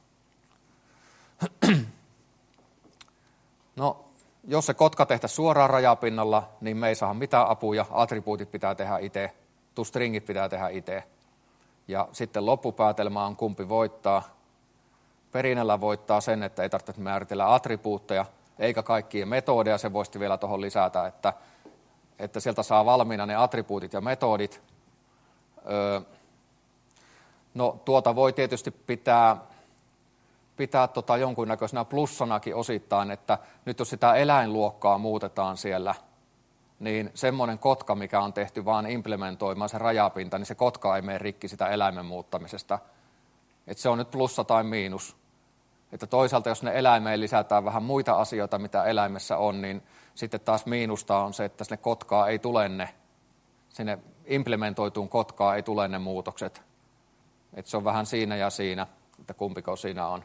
No, jos se kotka tehtäisiin suoraan rajapinnalla, niin me ei saa mitään apuja, attribuutit pitää tehdä itse, tu stringit pitää tehdä itse. Ja sitten loppupäätelmä on kumpi voittaa. Perinnällä voittaa sen, että ei tarvitse määritellä attribuutteja, eikä kaikkia metodeja, se voisi vielä tuohon lisätä, että, että sieltä saa valmiina ne attribuutit ja metodit. Öö, no tuota voi tietysti pitää... pitää tota jonkunnäköisenä plussanakin osittain, että nyt jos sitä eläinluokkaa muutetaan siellä, niin semmoinen kotka, mikä on tehty vaan implementoimaan se rajapinta, niin se kotka ei mene rikki sitä eläimen muuttamisesta. Et se on nyt plussa tai miinus. Että toisaalta, jos ne eläimeen lisätään vähän muita asioita, mitä eläimessä on, niin sitten taas miinusta on se, että sinne kotkaa ei tule ne, sinne implementoituun kotkaa ei tule ne muutokset. Että se on vähän siinä ja siinä, että kumpiko siinä on.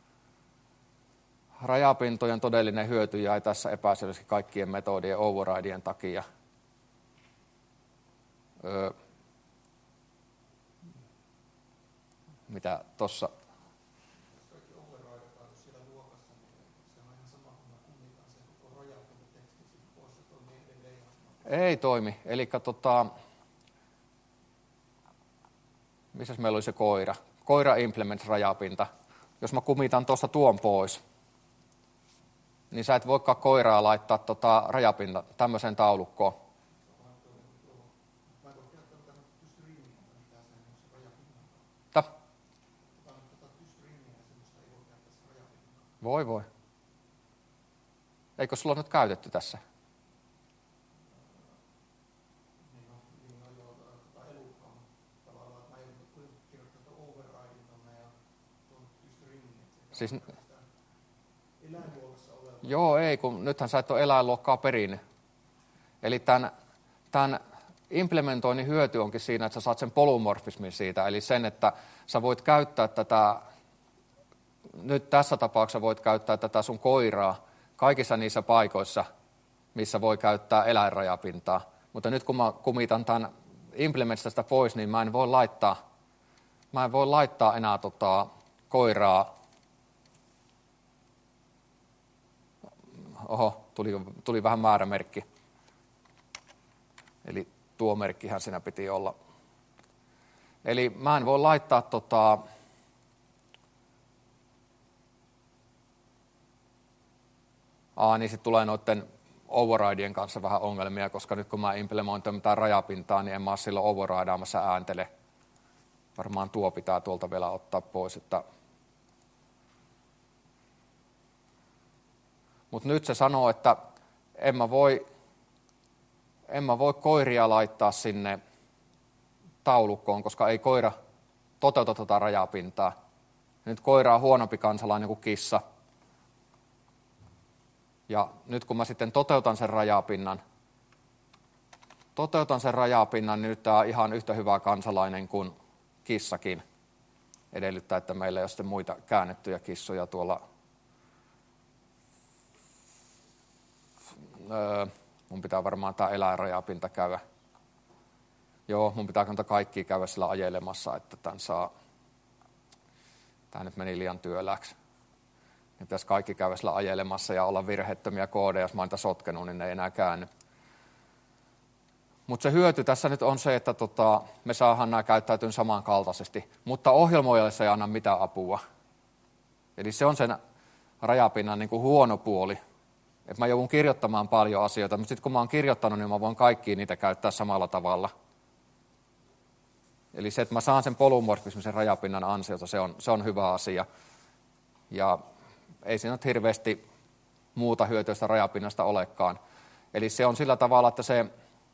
Rajapintojen todellinen hyöty jäi tässä epäselvästi kaikkien metodien overridien takia. Öö, mitä tuossa... Ei toimi. Eli tota, missäs meillä oli se koira? Koira implement rajapinta. Jos mä kumitan tuosta tuon pois, niin sä et voikaan koiraa laittaa tota rajapinta tämmöiseen taulukkoon. Ta? Voi voi. Eikö sulla nyt käytetty tässä? Siis, joo, ei, kun nythän sä et ole eläinluokkaa perin. Eli tämän, tämän implementoinnin hyöty onkin siinä, että sä saat sen polymorfismin siitä, eli sen, että sä voit käyttää tätä, nyt tässä tapauksessa voit käyttää tätä sun koiraa kaikissa niissä paikoissa, missä voi käyttää eläinrajapintaa. Mutta nyt kun mä kumitan tämän implementistä pois, niin mä en voi laittaa, mä en voi laittaa enää tota koiraa. Oho, tuli, tuli vähän määrämerkki. Eli tuo merkkihän siinä piti olla. Eli mä en voi laittaa tota, Aa, niin sitten tulee noiden overridien kanssa vähän ongelmia, koska nyt kun mä implementoin mitään rajapintaa, niin en mä ole silloin overridaamassa ääntele. Varmaan tuo pitää tuolta vielä ottaa pois, että mutta nyt se sanoo, että en mä, voi, en mä voi koiria laittaa sinne taulukkoon, koska ei koira toteuta tuota rajapintaa. Nyt koira on huonompi kansalainen kuin kissa. Ja nyt kun mä sitten toteutan sen rajapinnan, toteutan sen rajapinnan, niin nyt tämä on ihan yhtä hyvä kansalainen kuin kissakin. Edellyttää, että meillä ei ole sitten muita käännettyjä kissoja tuolla. Öö, mun pitää varmaan tämä eläinrajapinta käydä. Joo, mun pitää kantaa kaikkia käydä sillä ajelemassa, että tämän saa. Tämä nyt meni liian työläksi. Niin pitäisi kaikki käydä sillä ajelemassa ja olla virheettömiä koodeja, jos mä oon niitä sotkenut, niin ne ei enää käänny. Mutta se hyöty tässä nyt on se, että tota, me saadaan nämä käyttäytyä samankaltaisesti, mutta ohjelmoijalle se ei anna mitään apua. Eli se on sen rajapinnan niin kuin huono puoli. Että mä joudun kirjoittamaan paljon asioita, mutta sitten kun mä oon kirjoittanut, niin mä voin kaikkia niitä käyttää samalla tavalla. Eli se, että mä saan sen polymorfismisen rajapinnan ansiota, se on, se on hyvä asia. Ja ei siinä nyt hirveästi muuta hyötyistä rajapinnasta olekaan. Eli se on sillä tavalla, että se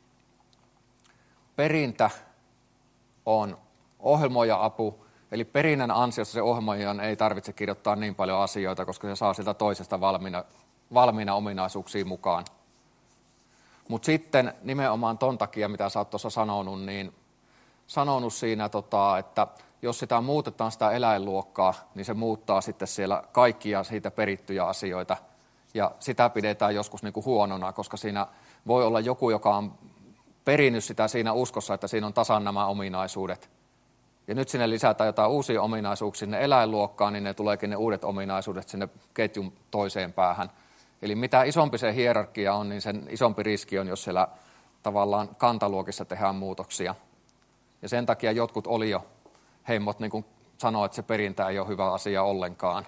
perintä on ohjelmoija-apu, eli perinnän ansiosta se ohjelmoijan ei tarvitse kirjoittaa niin paljon asioita, koska se saa siltä toisesta valmiina, valmiina ominaisuuksiin mukaan. Mutta sitten nimenomaan ton takia, mitä sä oot tuossa sanonut, niin sanonut siinä, tota, että jos sitä muutetaan sitä eläinluokkaa, niin se muuttaa sitten siellä kaikkia siitä perittyjä asioita. Ja sitä pidetään joskus niin kuin huonona, koska siinä voi olla joku, joka on perinnyt sitä siinä uskossa, että siinä on tasan nämä ominaisuudet. Ja nyt sinne lisätään jotain uusia ominaisuuksia sinne eläinluokkaan, niin ne tuleekin ne uudet ominaisuudet sinne ketjun toiseen päähän. Eli mitä isompi se hierarkia on, niin sen isompi riski on, jos siellä tavallaan kantaluokissa tehdään muutoksia. Ja sen takia jotkut oli jo heimot niin kuin sanoo, että se perintä ei ole hyvä asia ollenkaan.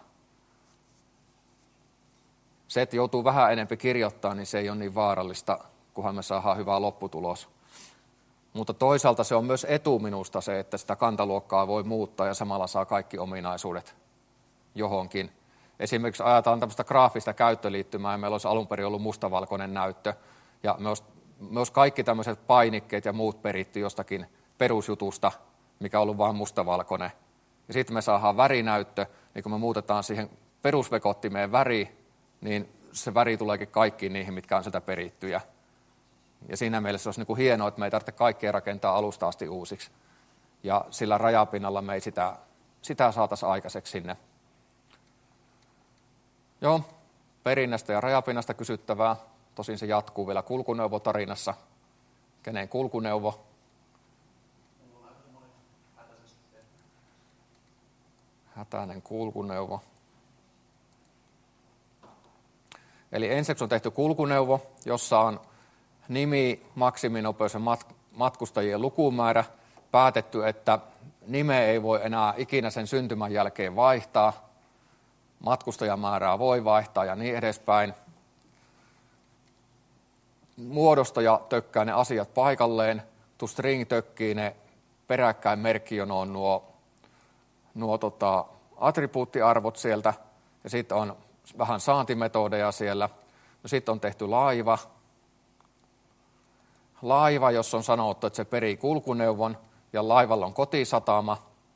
Se, että joutuu vähän enemmän kirjoittaa, niin se ei ole niin vaarallista, kunhan me saadaan hyvä lopputulos. Mutta toisaalta se on myös etu minusta se, että sitä kantaluokkaa voi muuttaa ja samalla saa kaikki ominaisuudet johonkin. Esimerkiksi ajataan tämmöistä graafista käyttöliittymää ja meillä olisi alun perin ollut mustavalkoinen näyttö. Ja myös, myös kaikki tämmöiset painikkeet ja muut peritty jostakin perusjutusta, mikä on ollut vain mustavalkoinen. Ja sitten me saadaan värinäyttö, niin kun me muutetaan siihen perusvekottimeen väri, niin se väri tuleekin kaikkiin niihin, mitkä on sieltä perittyjä. Ja siinä mielessä olisi niin kuin hienoa, että me ei tarvitse kaikkea rakentaa alusta asti uusiksi. Ja sillä rajapinnalla me ei sitä, sitä saataisi aikaiseksi sinne. Joo, perinnästä ja rajapinnasta kysyttävää. Tosin se jatkuu vielä kulkuneuvotarinassa. Kenen kulkuneuvo? Hätäinen kulkuneuvo. Eli ensiksi on tehty kulkuneuvo, jossa on nimi, maksiminopeus ja matkustajien lukumäärä. Päätetty, että nimeä ei voi enää ikinä sen syntymän jälkeen vaihtaa. Matkustajamäärää voi vaihtaa ja niin edespäin. Muodostaja tökkää ne asiat paikalleen. ToString tökkii ne peräkkäin merkkijonoon nuo, nuo tota, attribuuttiarvot sieltä. Ja sitten on vähän saantimetodeja siellä. No sitten on tehty laiva. Laiva, jossa on sanottu, että se perii kulkuneuvon ja laivalla on kotisatama.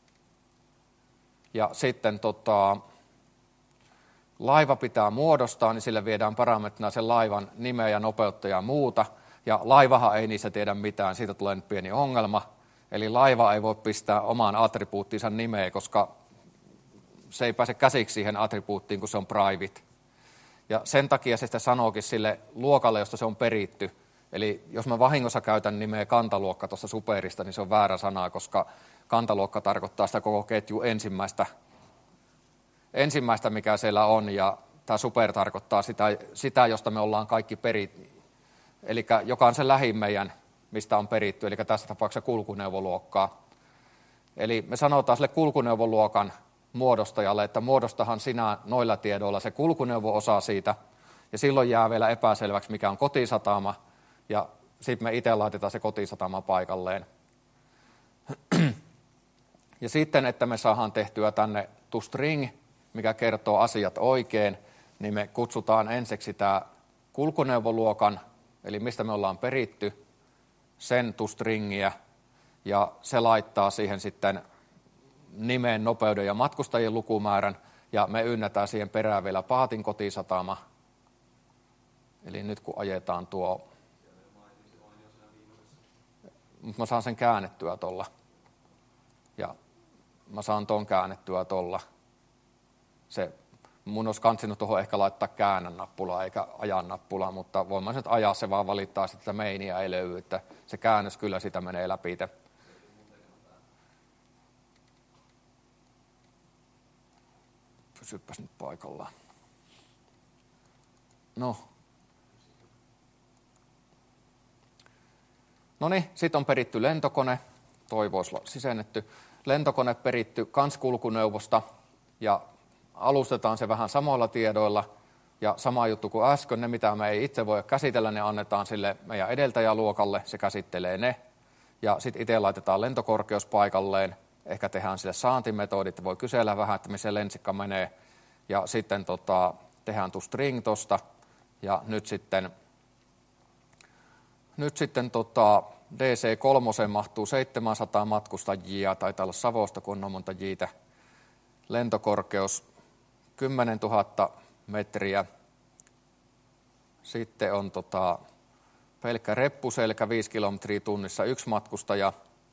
Ja sitten tota, laiva pitää muodostaa, niin sille viedään parametrina sen laivan nimeä ja nopeutta ja muuta. Ja laivahan ei niissä tiedä mitään, siitä tulee nyt pieni ongelma. Eli laiva ei voi pistää omaan attribuuttiinsa nimeä, koska se ei pääse käsiksi siihen attribuuttiin, kun se on private. Ja sen takia se sitten sanookin sille luokalle, josta se on peritty. Eli jos mä vahingossa käytän nimeä kantaluokka tuossa superista, niin se on väärä sana, koska kantaluokka tarkoittaa sitä koko ketjun ensimmäistä, ensimmäistä mikä siellä on, ja tämä super tarkoittaa sitä, sitä josta me ollaan kaikki perit, eli joka on se lähin meidän, mistä on peritty, eli tässä tapauksessa kulkuneuvoluokkaa. Eli me sanotaan sille kulkuneuvoluokan muodostajalle, että muodostahan sinä noilla tiedoilla se kulkuneuvo-osa siitä, ja silloin jää vielä epäselväksi, mikä on kotisatama, ja sitten me itse laitetaan se kotisatama paikalleen. Ja sitten, että me saadaan tehtyä tänne ToString, mikä kertoo asiat oikein, niin me kutsutaan ensiksi tämä kulkuneuvoluokan, eli mistä me ollaan peritty, sen ToStringiä, ja se laittaa siihen sitten nimen, nopeuden ja matkustajien lukumäärän, ja me ynnätään siihen perään vielä paatin kotisatama. Eli nyt kun ajetaan tuo, mutta mä saan sen käännettyä tuolla, ja mä saan ton käännettyä tuolla. Se, mun olisi kansinut tuohon ehkä laittaa käännän nappulaa eikä ajan nappulaa, mutta voin mä nyt ajaa, se vaan valittaa, että meiniä ei löydy, että se käännös kyllä sitä menee läpi. Pysypäs nyt paikallaan. No. Noniin, sitten on peritty lentokone, toi voisi olla sisennetty. Lentokone peritty kans kulkuneuvosta ja alustetaan se vähän samoilla tiedoilla. Ja sama juttu kuin äsken, ne mitä me ei itse voi käsitellä, ne annetaan sille meidän edeltäjäluokalle, se käsittelee ne. Ja sitten itse laitetaan lentokorkeus paikalleen, ehkä tehdään sille saantimetodit, voi kysellä vähän, että missä lentsikka menee. Ja sitten tota, tehdään ToString tosta ja nyt sitten Nyt sitten tota, D C kolme mahtuu seitsemänsataa matkustajia, taitaa olla Savosta, kun on monta jiitä. Lentokorkeus kymmenentuhatta metriä. Sitten on tota, pelkkä reppuselkä viisi kilometriä tunnissa, yksi matkustaja.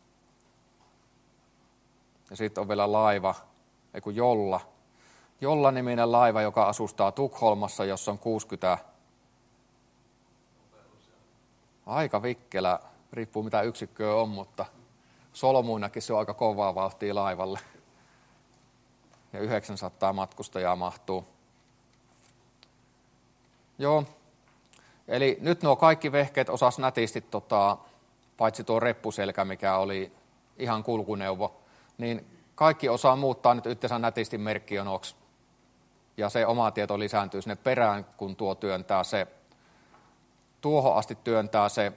Ja sitten on vielä laiva, ei kun jolla. Jolla-niminen laiva, joka asustaa Tukholmassa, jossa on kuusikymmentä. Aika vikkelä, riippuu mitä yksikköä on, mutta solmuinakin se on aika kovaa vauhtia laivalle. Ja yhdeksänsataa matkustajaa mahtuu. Joo, eli nyt nuo kaikki vehkeet osas nätisti, tota, paitsi tuo reppuselkä, mikä oli ihan kulkuneuvo, niin kaikki osaa muuttaa nyt yhteensä nätisti merkkijonoksi. Ja se oma tieto lisääntyy sinne perään, kun tuo työntää se tuohon asti työntää se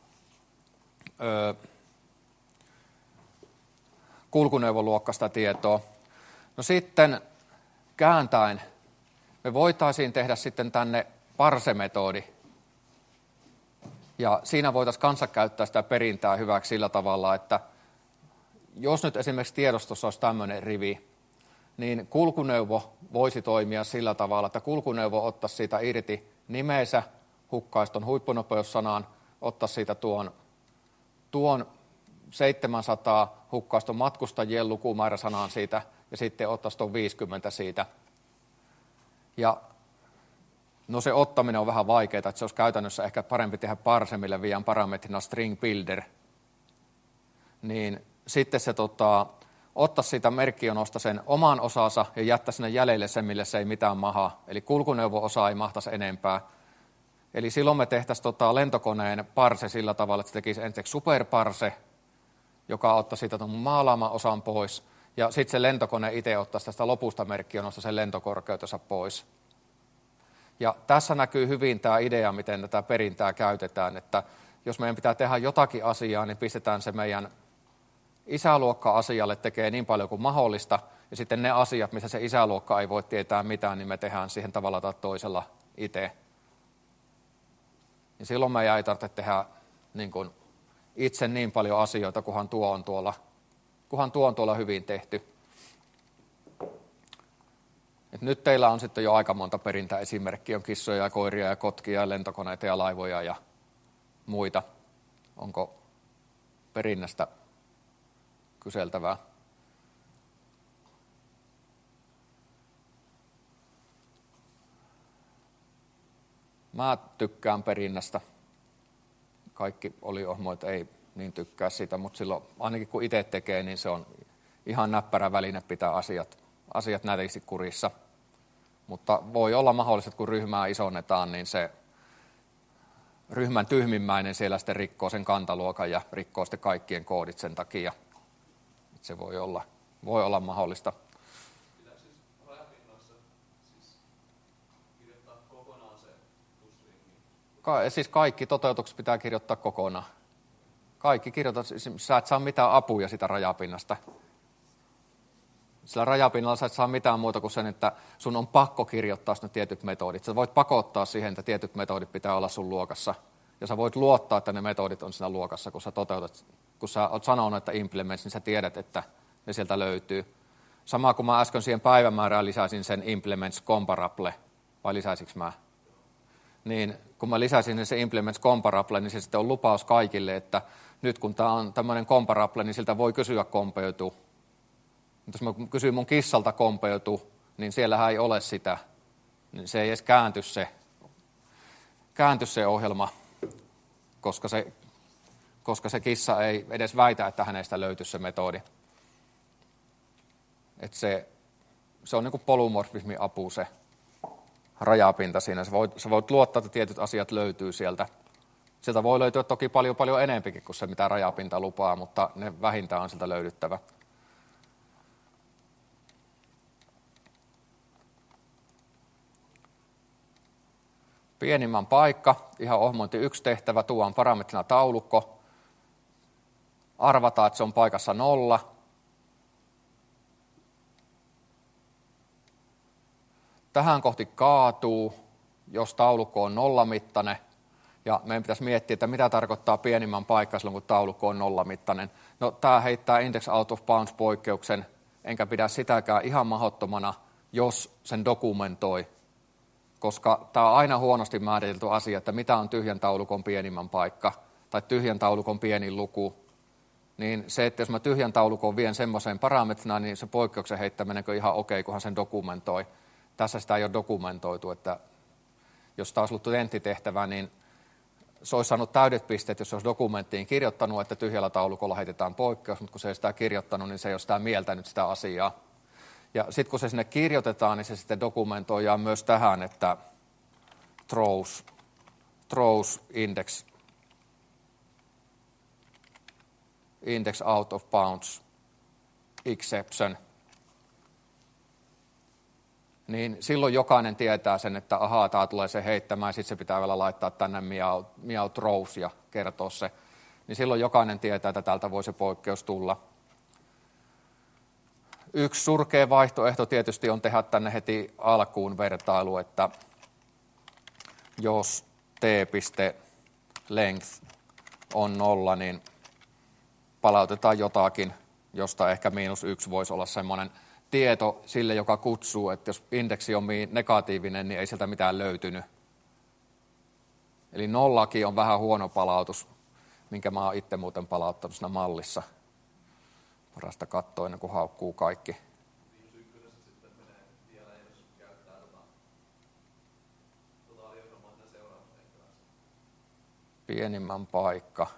ö, kulkuneuvoluokkaista tietoa. No sitten kääntäen me voitaisiin tehdä sitten tänne parse-metodi. Ja siinä voitaisiin kanssa käyttää sitä perintää hyväksi sillä tavalla, että jos nyt esimerkiksi tiedostossa olisi tämmöinen rivi, niin kulkuneuvo voisi toimia sillä tavalla, että kulkuneuvo ottaisi siitä irti nimensä, hukkaisi tuon huippunopeussanan, ottaisi siitä tuon, tuon seitsemänsataa, hukkaisi tuon matkustajien lukumääräsanan siitä ja sitten ottaisi tuon viisikymmentä siitä. Ja no se ottaminen on vähän vaikeaa, että se olisi käytännössä ehkä parempi tehdä parsemille viian parametrina string builder. Niin sitten se tota, ottaisi siitä merkkionosta sen oman osansa ja jättäisi sinne jäljelle sen, mille se ei mitään maha. Eli kulkuneuvo-osa ei mahtaisi enempää. Eli silloin me tehtäisiin tota lentokoneen parse sillä tavalla, että se tekisi ensiksi superparse, joka ottaisi siitä tuon maalaaman osan pois. Ja sitten se lentokone itse ottaisi tästä lopusta merkkionosta sen lentokorkeutensa pois. Ja tässä näkyy hyvin tämä idea, miten tätä perintää käytetään, että jos meidän pitää tehdä jotakin asiaa, niin pistetään se meidän isäluokka-asialle tekee niin paljon kuin mahdollista, ja sitten ne asiat, missä se isäluokka ei voi tietää mitään, niin me tehdään siihen tavalla tai toisella itse. Ja silloin meidän ei tarvitse tehdä niin kuin itse niin paljon asioita, kunhan tuo on tuolla, kunhan tuo on tuolla hyvin tehty. Et nyt teillä on sitten jo aika monta perintäesimerkkiä, on kissoja ja koiria ja kotkia ja lentokoneita ja laivoja ja muita. Onko perinnästä kyseltävää? Mä tykkään perinnästä. Kaikki oliohmoit ei niin tykkää sitä, mutta silloin ainakin kun itse tekee, niin se on ihan näppärä väline pitää asiat, asiat nätisti kurissa. Mutta voi olla mahdollista, että kun ryhmää isonnetaan, niin se ryhmän tyhmimmäinen siellä sitten rikkoo sen kantaluokan ja rikkoo sitten kaikkien koodit sen takia. Se voi olla, voi olla mahdollista. Pitääkö siis rajapinnoissa siis kirjoittaa kokonaan se tusstringi? Ka- siis kaikki toteutukset pitää kirjoittaa kokonaan. Kaikki kirjoitat, sä et saa mitään apuja sitä rajapinnasta. Sillä rajapinnalla sä et saa mitään muuta kuin sen, että sun on pakko kirjoittaa ne tietyt metodit. Sä voit pakottaa siihen, että tietyt metodit pitää olla sun luokassa. Ja sä voit luottaa, että ne metodit on siinä luokassa, kun sä toteutat. Kun sä oot sanonut, että implements, niin sä tiedät, että ne sieltä löytyy. Sama kuin mä äsken siihen päivämäärään lisäsin sen implements comparable, vai lisäisikö mä? Niin kun mä lisäsin se implements comparable, niin se sitten on lupaus kaikille, että nyt kun tää on tämmöinen comparable, niin siltä voi kysyä kompeutuu. Jos mä kysyin mun kissalta kompeutu, niin siellähän ei ole sitä. Niin se ei edes käänty se, käänty se ohjelma, koska se, koska se kissa ei edes väitä, että hänestä löytyisi se metodi. Et se, se on niin kuin polymorfismin apu se rajapinta siinä. Sä voit, sä voit luottaa, että tietyt asiat löytyy sieltä. Sieltä voi löytyä toki paljon paljon enempikin kuin se, mitä rajapinta lupaa, mutta ne vähintään on sieltä löydyttävä. Pienimmän paikka, ihan ohmointi yksi tehtävä, tuon parametrina taulukko. Arvataan, että se on paikassa nolla. Tähän kohti kaatuu, jos taulukko on nollamittainen. Ja meidän pitäisi miettiä, että mitä tarkoittaa pienimmän paikka silloin, kun taulukko on nollamittainen. No, tämä heittää index out of bounds -poikkeuksen, enkä pidä sitäkään ihan mahdottomana, jos sen dokumentoi. Koska tämä on aina huonosti määritelty asia, että mitä on tyhjän taulukon pienimmän paikka tai tyhjän taulukon pienin luku. Niin se, että jos mä tyhjän taulukon vien semmoiseen parametrina, niin se poikkeuksen heittäminenkö ihan okei, kunhan sen dokumentoi. Tässä sitä ei ole dokumentoitu, että jos tämä olisi ollut tenttitehtävä, niin se olisi saanut täydet pisteet, jos se olisi dokumenttiin kirjoittanut, että tyhjällä taulukolla heitetään poikkeus, mutta kun se ei sitä kirjoittanut, niin se ei ole sitä mieltänyt sitä asiaa. Ja sitten kun se sinne kirjoitetaan, niin se sitten dokumentoidaan myös tähän, että throws, throws index, index out of bounds exception. Niin silloin jokainen tietää sen, että ahaa, tämä tulee se heittämään, sitten se pitää vielä laittaa tänne meow, meow throws ja kertoa se. Niin silloin jokainen tietää, että täältä voi se poikkeus tulla. Yksi surkea vaihtoehto tietysti on tehdä tänne heti alkuun vertailu, että jos t.length on nolla, niin palautetaan jotakin, josta ehkä miinus yksi voisi olla semmoinen tieto sille, joka kutsuu, että jos indeksi on negatiivinen, niin ei sieltä mitään löytynyt. Eli nollakin on vähän huono palautus, minkä mä oon itse muuten palauttanut siinä mallissa. Parasta katsoa ennen kuin haukkuu kaikki. Miinus ykkönestä sitten menee vielä, jos käyttää tota, tota alijohdomainen seuraamustehtävässä. Pienimmän paikka.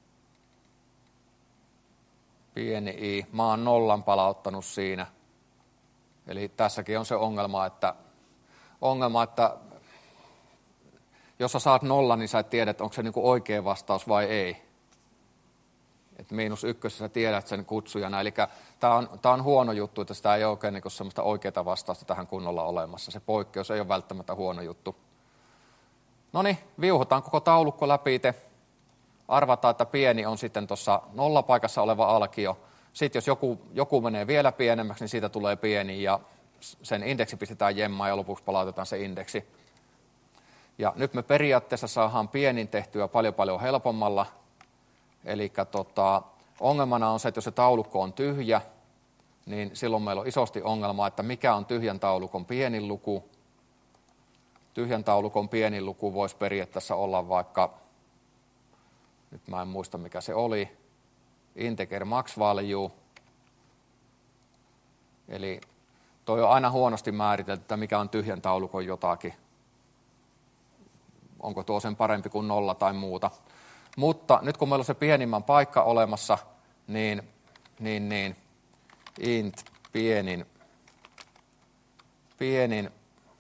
Pieni i. Mä oon nollan palauttanut siinä. Eli tässäkin on se ongelma, että, ongelma, että jos sä saat nolla, niin sä et tiedä, onko se niinku oikea vastaus vai ei. Et miinus ykkösessä sä tiedät sen kutsujana. Eli tämä on, tää on huono juttu, että sitä ei ole oikein niinku semmoista oikeaa vastausta tähän kunnolla olemassa. Se poikkeus ei ole välttämättä huono juttu. No niin, viuhutaan koko taulukko läpi itse. Arvataan, että pieni on sitten tuossa nollapaikassa oleva alkio. Sitten jos joku, joku menee vielä pienemmäksi, niin siitä tulee pieni ja sen indeksi pistetään jemmaan ja lopuksi palautetaan se indeksi. Ja nyt me periaatteessa saadaan pienin tehtyä paljon paljon helpommalla. Eli tota, ongelmana on se, että jos se taulukko on tyhjä, niin silloin meillä on isosti ongelma, että mikä on tyhjän taulukon pienin luku. Tyhjän taulukon pienin luku voisi periaatteessa olla vaikka, nyt mä en muista mikä se oli, integer max value. Eli toi on aina huonosti määritelty, että mikä on tyhjän taulukon jotakin. Onko tuo sen parempi kuin nolla tai muuta. Mutta nyt kun meillä on se pienimmän paikka olemassa, niin, niin, niin int pienin, pienin,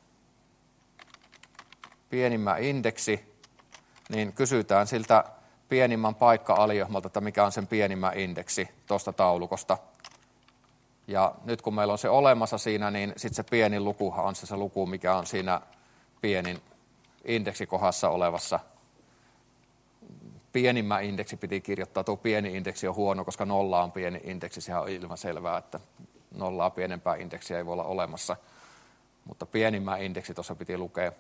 pienimmän indeksi, niin kysytään siltä pienimmän paikka-alijohmalta, että mikä on sen pienimmän indeksi tuosta taulukosta. Ja nyt kun meillä on se olemassa siinä, niin sitten se pienin lukuhan on se, se luku, mikä on siinä pienin indeksikohdassa olevassa. Pienimmän indeksi piti kirjoittaa, tuo pieni indeksi on huono, koska nolla on pieni indeksi, sehän on ilman selvää, että nollaa pienempää indeksiä ei voi olla olemassa. Mutta pienimmän indeksi tuossa piti lukea.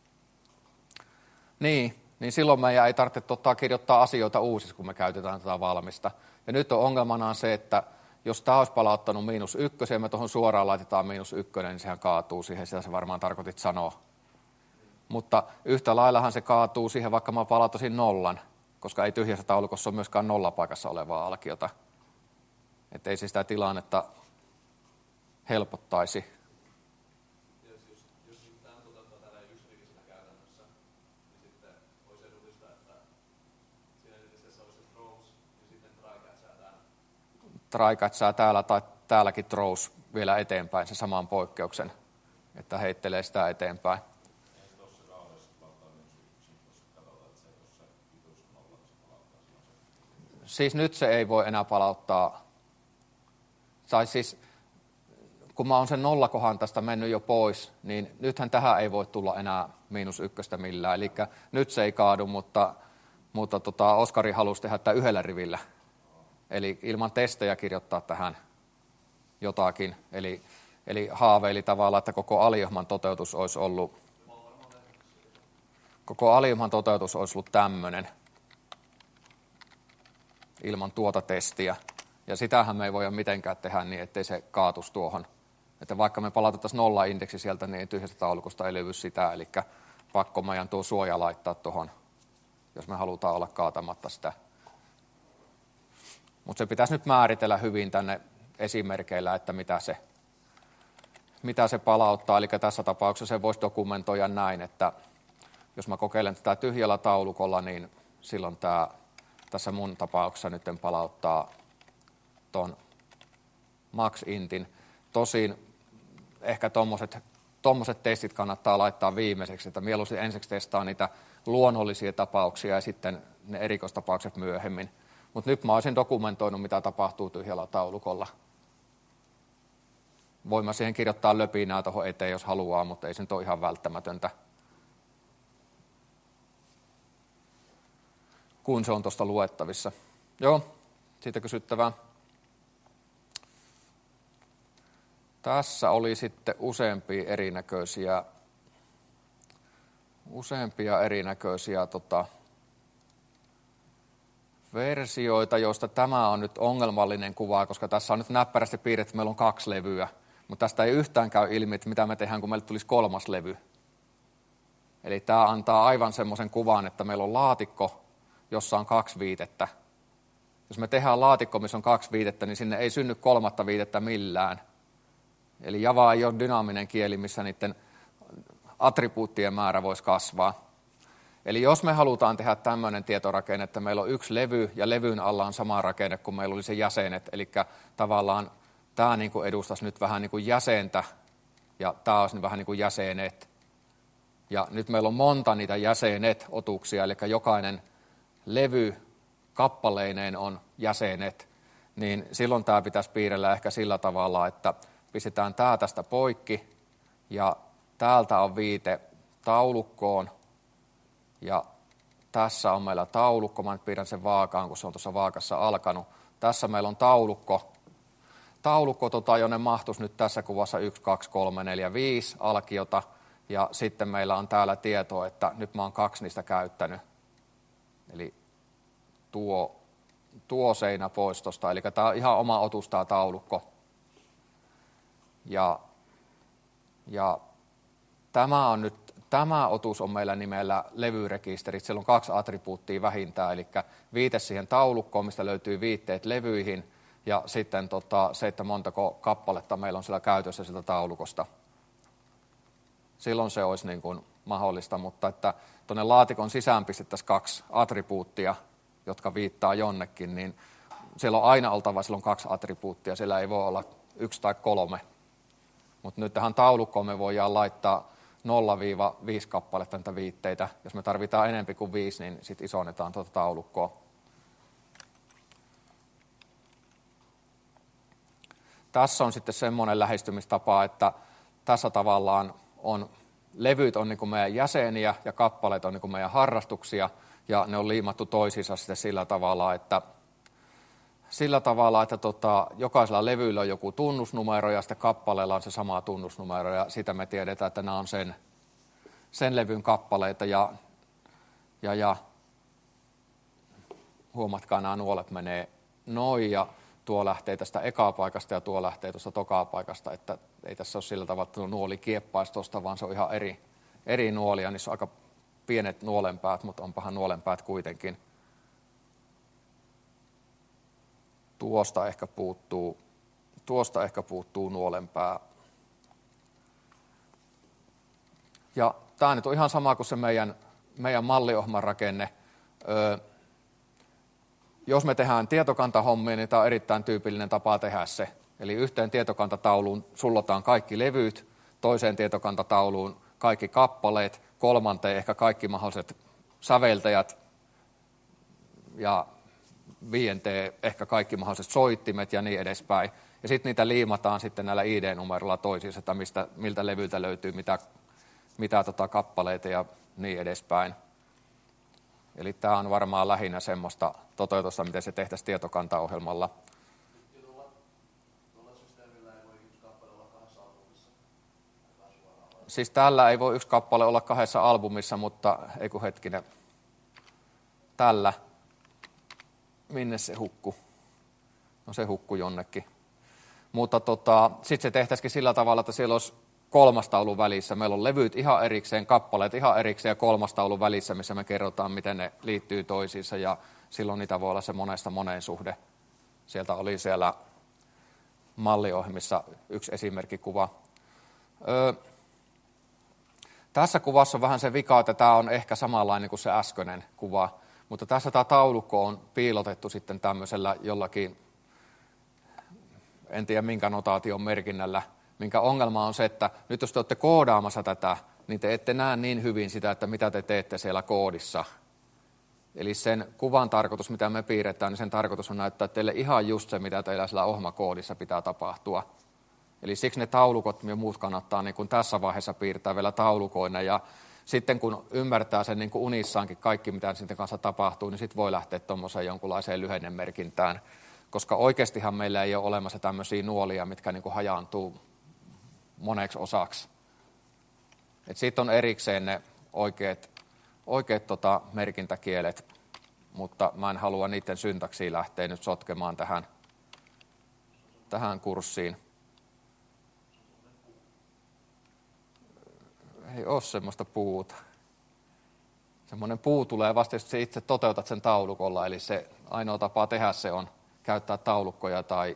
Niin, niin silloin meidän ei tarvitse tota, kirjoittaa asioita uusiksi, kun me käytetään tätä valmista. Ja nyt on ongelmana se, että jos tämä olisi palauttanut miinus ykkösen ja me tuohon suoraan laitetaan miinus ykkönen, niin sehän kaatuu siihen, sitä se varmaan tarkoitit sanoa. Mutta yhtä laillahan se kaatuu siihen, vaikka mä palauttaisin nollan, koska ei tyhjässä taulukossa ole myöskään nollapaikassa olevaa alkiota. Että ei se sitä tilannetta helpottaisi. Jos, jos, jos tämän toteuttaa täällä yksirivisellä käytännössä, niin sitten olisi edullista, että siinä yhdisessä olisi throws, niin sitten try-catchaa täällä. Try-catchaa täällä tai täälläkin throws vielä eteenpäin, se saman poikkeuksen, että heittelee sitä eteenpäin. Siis nyt se ei voi enää palauttaa, tai siis kun mä oon sen nollakohan tästä mennyt jo pois, niin nythän tähän ei voi tulla enää miinus ykköstä millään. Eli nyt se ei kaadu, mutta, mutta tota, Oskari halusi tehdä tämä yhdellä rivillä. Eli ilman testejä kirjoittaa tähän jotakin. Eli, eli haaveili tavallaan, että koko alijohman toteutus olisi ollut, koko alijohman toteutus olisi ollut tämmöinen. Ilman tuota testiä. Ja sitähän me ei voida mitenkään tehdä niin, ettei se kaatus tuohon. Että vaikka me palautettaisiin nolla-indeksi sieltä, niin tyhjästä taulukosta ei löydy sitä. Eli pakko meidän tuo suoja laittaa tuohon, jos me halutaan olla kaatamatta sitä. Mutta se pitäisi nyt määritellä hyvin tänne esimerkeillä, että mitä se, mitä se palauttaa. Eli tässä tapauksessa se voisi dokumentoida näin, että jos mä kokeilen tätä tyhjällä taulukolla, niin silloin tämä tässä mun tapauksessa nyt palauttaa tuon max-intin. Tosin ehkä tuommoiset testit kannattaa laittaa viimeiseksi, että mieluusti ensiksi testaa niitä luonnollisia tapauksia ja sitten ne erikoistapaukset myöhemmin. Mutta nyt mä olisin dokumentoinut, mitä tapahtuu tyhjällä taulukolla. Voin mä siihen kirjoittaa löpinää tuohon eteen, jos haluaa, mutta ei se nyt ole ihan välttämätöntä. Kun se on tuosta luettavissa. Joo, siitä kysyttävää. Tässä oli sitten useampia erinäköisiä, useampia erinäköisiä tota, versioita, joista tämä on nyt ongelmallinen kuva, koska tässä on nyt näppärästi piirretty, että meillä on kaksi levyä. Mutta tästä ei yhtään käy ilmi, että mitä me tehdään, kun meille tulisi kolmas levy. Eli tämä antaa aivan semmoisen kuvan, että meillä on laatikko, jossa on kaksi viitettä. Jos me tehdään laatikko, missä on kaksi viitettä, niin sinne ei synny kolmatta viitettä millään. Eli Java ei ole dynaaminen kieli, missä niiden attribuuttien määrä voisi kasvaa. Eli jos me halutaan tehdä tämmöinen tietorakenne, että meillä on yksi levy ja levyn alla on sama rakenne kuin meillä oli se jäsenet, eli tavallaan tämä niin kuin edustaisi nyt vähän niin kuin jäsentä ja tämä olisi vähän niin kuin jäsenet. Ja nyt meillä on monta niitä jäsenet-otuksia, eli jokainen levy kappaleineen on jäsenet, niin silloin tämä pitäisi piirrellä ehkä sillä tavalla, että pistetään tämä tästä poikki ja täältä on viite taulukkoon ja tässä on meillä taulukko, mä nyt piirrän sen vaakaan, kun se on tuossa vaakassa alkanut. Tässä meillä on taulukko, taulukko tota, jonne mahtuisi nyt tässä kuvassa yksi, kaksi, kolme, neljä, viisi alkiota ja sitten meillä on täällä tieto, että nyt mä oon kaksi niistä käyttänyt. Eli tuo, tuo seinä pois tuosta, eli tämä on ihan oma otus tämä taulukko. Ja, ja tämä, on nyt, tämä otus on meillä nimellä levyrekisterit. Siellä on kaksi attribuuttia vähintään, eli viite siihen taulukkoon, mistä löytyy viitteet levyihin, ja sitten tota, se, että montako kappaletta meillä on siellä käytössä siltä taulukosta. Silloin se olisi niin kuin mahdollista, mutta että tuonne laatikon sisään pistettäisiin kaksi attribuuttia, jotka viittaa jonnekin, niin siellä on aina oltava silloin kaksi attribuuttia, siellä ei voi olla yksi tai kolme. Mutta nyt tähän taulukkoon me voidaan laittaa nolla viisi kappaletta näitä viitteitä. Jos me tarvitaan enempi kuin viisi, niin sitten isonnetaan tuota taulukkoa. Tässä on sitten semmoinen lähestymistapa, että tässä tavallaan on, levyt on niin kuin meidän jäseniä ja kappaleet on niin kuin meidän harrastuksia, ja ne on liimattu toisiinsa sitten sillä tavalla, että, sillä tavalla, että tota, jokaisella levyllä on joku tunnusnumero ja sitten kappaleella on se sama tunnusnumero ja sitä me tiedetään, että nämä on sen, sen levyn kappaleita ja, ja, ja huomatkaa, nämä nuolet menee noin ja tuo lähtee tästä ekaa paikasta ja tuo lähtee tuosta tokaa paikasta, että ei tässä ole sillä tavalla, että nuoli kieppaisi tuosta, vaan se on ihan eri, eri nuolia, niissä on aika pienet nuolenpäät, mutta onpahan nuolenpäät kuitenkin. Tuosta ehkä puuttuu, tuosta ehkä puuttuu nuolenpää. Ja tämä nyt on ihan sama kuin se meidän, meidän malliohjelman rakenne. Öö, jos me tehdään tietokantahommia, niin tämä on erittäin tyypillinen tapa tehdä se. Eli yhteen tietokantatauluun sullotaan kaikki levyt, toiseen tietokantatauluun kaikki kappaleet, kolmanteen ehkä kaikki mahdolliset säveltäjät ja viienteen ehkä kaikki mahdolliset soittimet ja niin edespäin. Ja sitten niitä liimataan sitten näillä I D-numeroilla toisiinsa, että mistä, miltä levyltä löytyy mitä, mitä tota kappaleita ja niin edespäin. Eli tämä on varmaan lähinnä semmoista toteutusta, miten se tehtäisiin tietokantaohjelmalla. Siis tällä ei voi yksi kappale olla kahdessa albumissa, mutta ei kun hetkinen, tällä, minne se hukku? No se hukku jonnekin. Mutta tota, sitten se tehtäisikin sillä tavalla, että siellä olisi kolmas taulu välissä. Meillä on levyt ihan erikseen, kappaleet ihan erikseen ja kolmas taulu välissä, missä me kerrotaan, miten ne liittyy toisiinsa ja silloin niitä voi olla se monesta moneen suhde. Sieltä oli siellä malliohjelmissa yksi esimerkkikuva. Öö, Tässä kuvassa on vähän se vika, että tämä on ehkä samanlainen kuin se äskeinen kuva, mutta tässä tämä taulukko on piilotettu sitten tämmöisellä jollakin, en tiedä minkä notaation merkinnällä, minkä ongelma on se, että nyt jos te olette koodaamassa tätä, niin te ette näe niin hyvin sitä, että mitä te teette siellä koodissa. Eli sen kuvan tarkoitus, mitä me piirretään, niin sen tarkoitus on näyttää teille ihan just se, mitä teillä siellä ohjelmakoodissa pitää tapahtua. Eli siksi ne taulukot ja muut kannattaa niin kuin tässä vaiheessa piirtää vielä taulukoina. Ja sitten kun ymmärtää sen niin kuin unissaankin kaikki, mitä sitten kanssa tapahtuu, niin sitten voi lähteä tuommoiseen jonkunlaiseen lyhennemerkintään. Koska oikeastihan meillä ei ole olemassa tämmöisiä nuolia, mitkä niin kuin hajaantuu moneksi osaksi. Et siitä on erikseen ne oikeat, oikeat tota merkintäkielet, mutta mä en halua niiden syntaksia lähteä nyt sotkemaan tähän, tähän kurssiin. ole semmoista puuta. Semmoinen puu tulee vasta, jos sä itse toteutat sen taulukolla, eli se ainoa tapa tehdä se on käyttää taulukkoja tai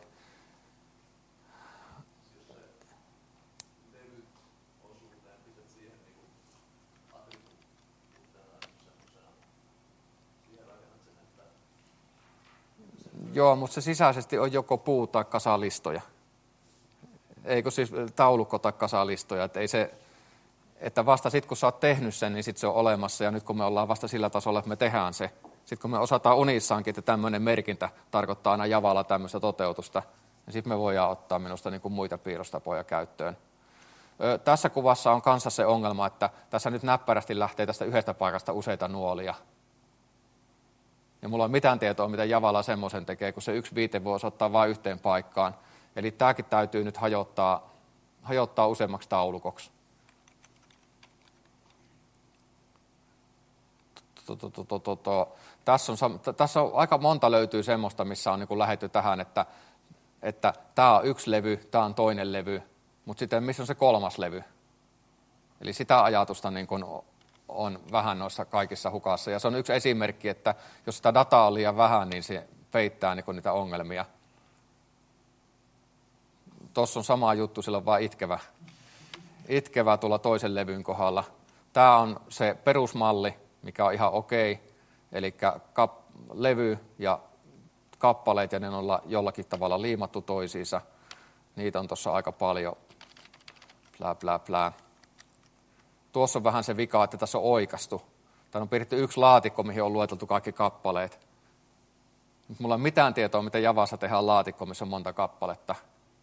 joo, mutta se sisäisesti on joko puu tai kasalistoja. Eikö siis taulukko tai kasalistoja, että ei se, että vasta sitten kun sä oot tehnyt sen, niin sitten se on olemassa ja nyt kun me ollaan vasta sillä tasolla, että me tehdään se. Sitten kun me osataan unissaankin, että tämmöinen merkintä tarkoittaa aina Javalla tämmöistä toteutusta, niin sitten me voidaan ottaa minusta niin kuin muita piirrostapoja käyttöön. Ö, tässä kuvassa on kanssa se ongelma, että tässä nyt näppärästi lähtee tästä yhdestä paikasta useita nuolia. Ja mulla on mitään tietoa, mitä Javalla semmoisen tekee, kun se yksi viite voi ottaa vain yhteen paikkaan. Eli tämäkin täytyy nyt hajottaa, hajottaa useammaksi taulukoksi. Tässä on, tässä on aika monta löytyy semmoista, missä on niin lähdetty tähän, että, että tämä on yksi levy, tämä on toinen levy, mutta sitten missä on se kolmas levy. Eli sitä ajatusta niin kuin on vähän noissa kaikissa hukassa. Ja se on yksi esimerkki, että jos sitä dataa on liian vähän, niin se peittää niin kuin niitä ongelmia. Tuossa on sama juttu, sillä on vain itkevä, itkevä tuolla toisen levyn kohdalla. Tämä on se perusmalli, mikä on ihan okei, eli kap, levy ja kappaleet, ja ne on jollakin tavalla liimattu toisiinsa. Niitä on tuossa aika paljon. Plää, plää, plää. Tuossa on vähän se vika, että tässä on oikaistu. Täällä on piirretty yksi laatikko, mihin on lueteltu kaikki kappaleet. Nyt mulla ei ole mitään tietoa, miten Javassa tehdään laatikko, missä on monta kappaletta.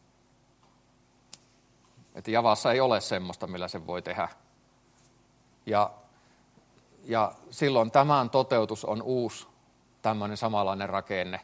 Että Javassa ei ole semmoista, millä se voi tehdä. Ja, ja silloin tämän toteutus on uusi tämmöinen samanlainen rakenne.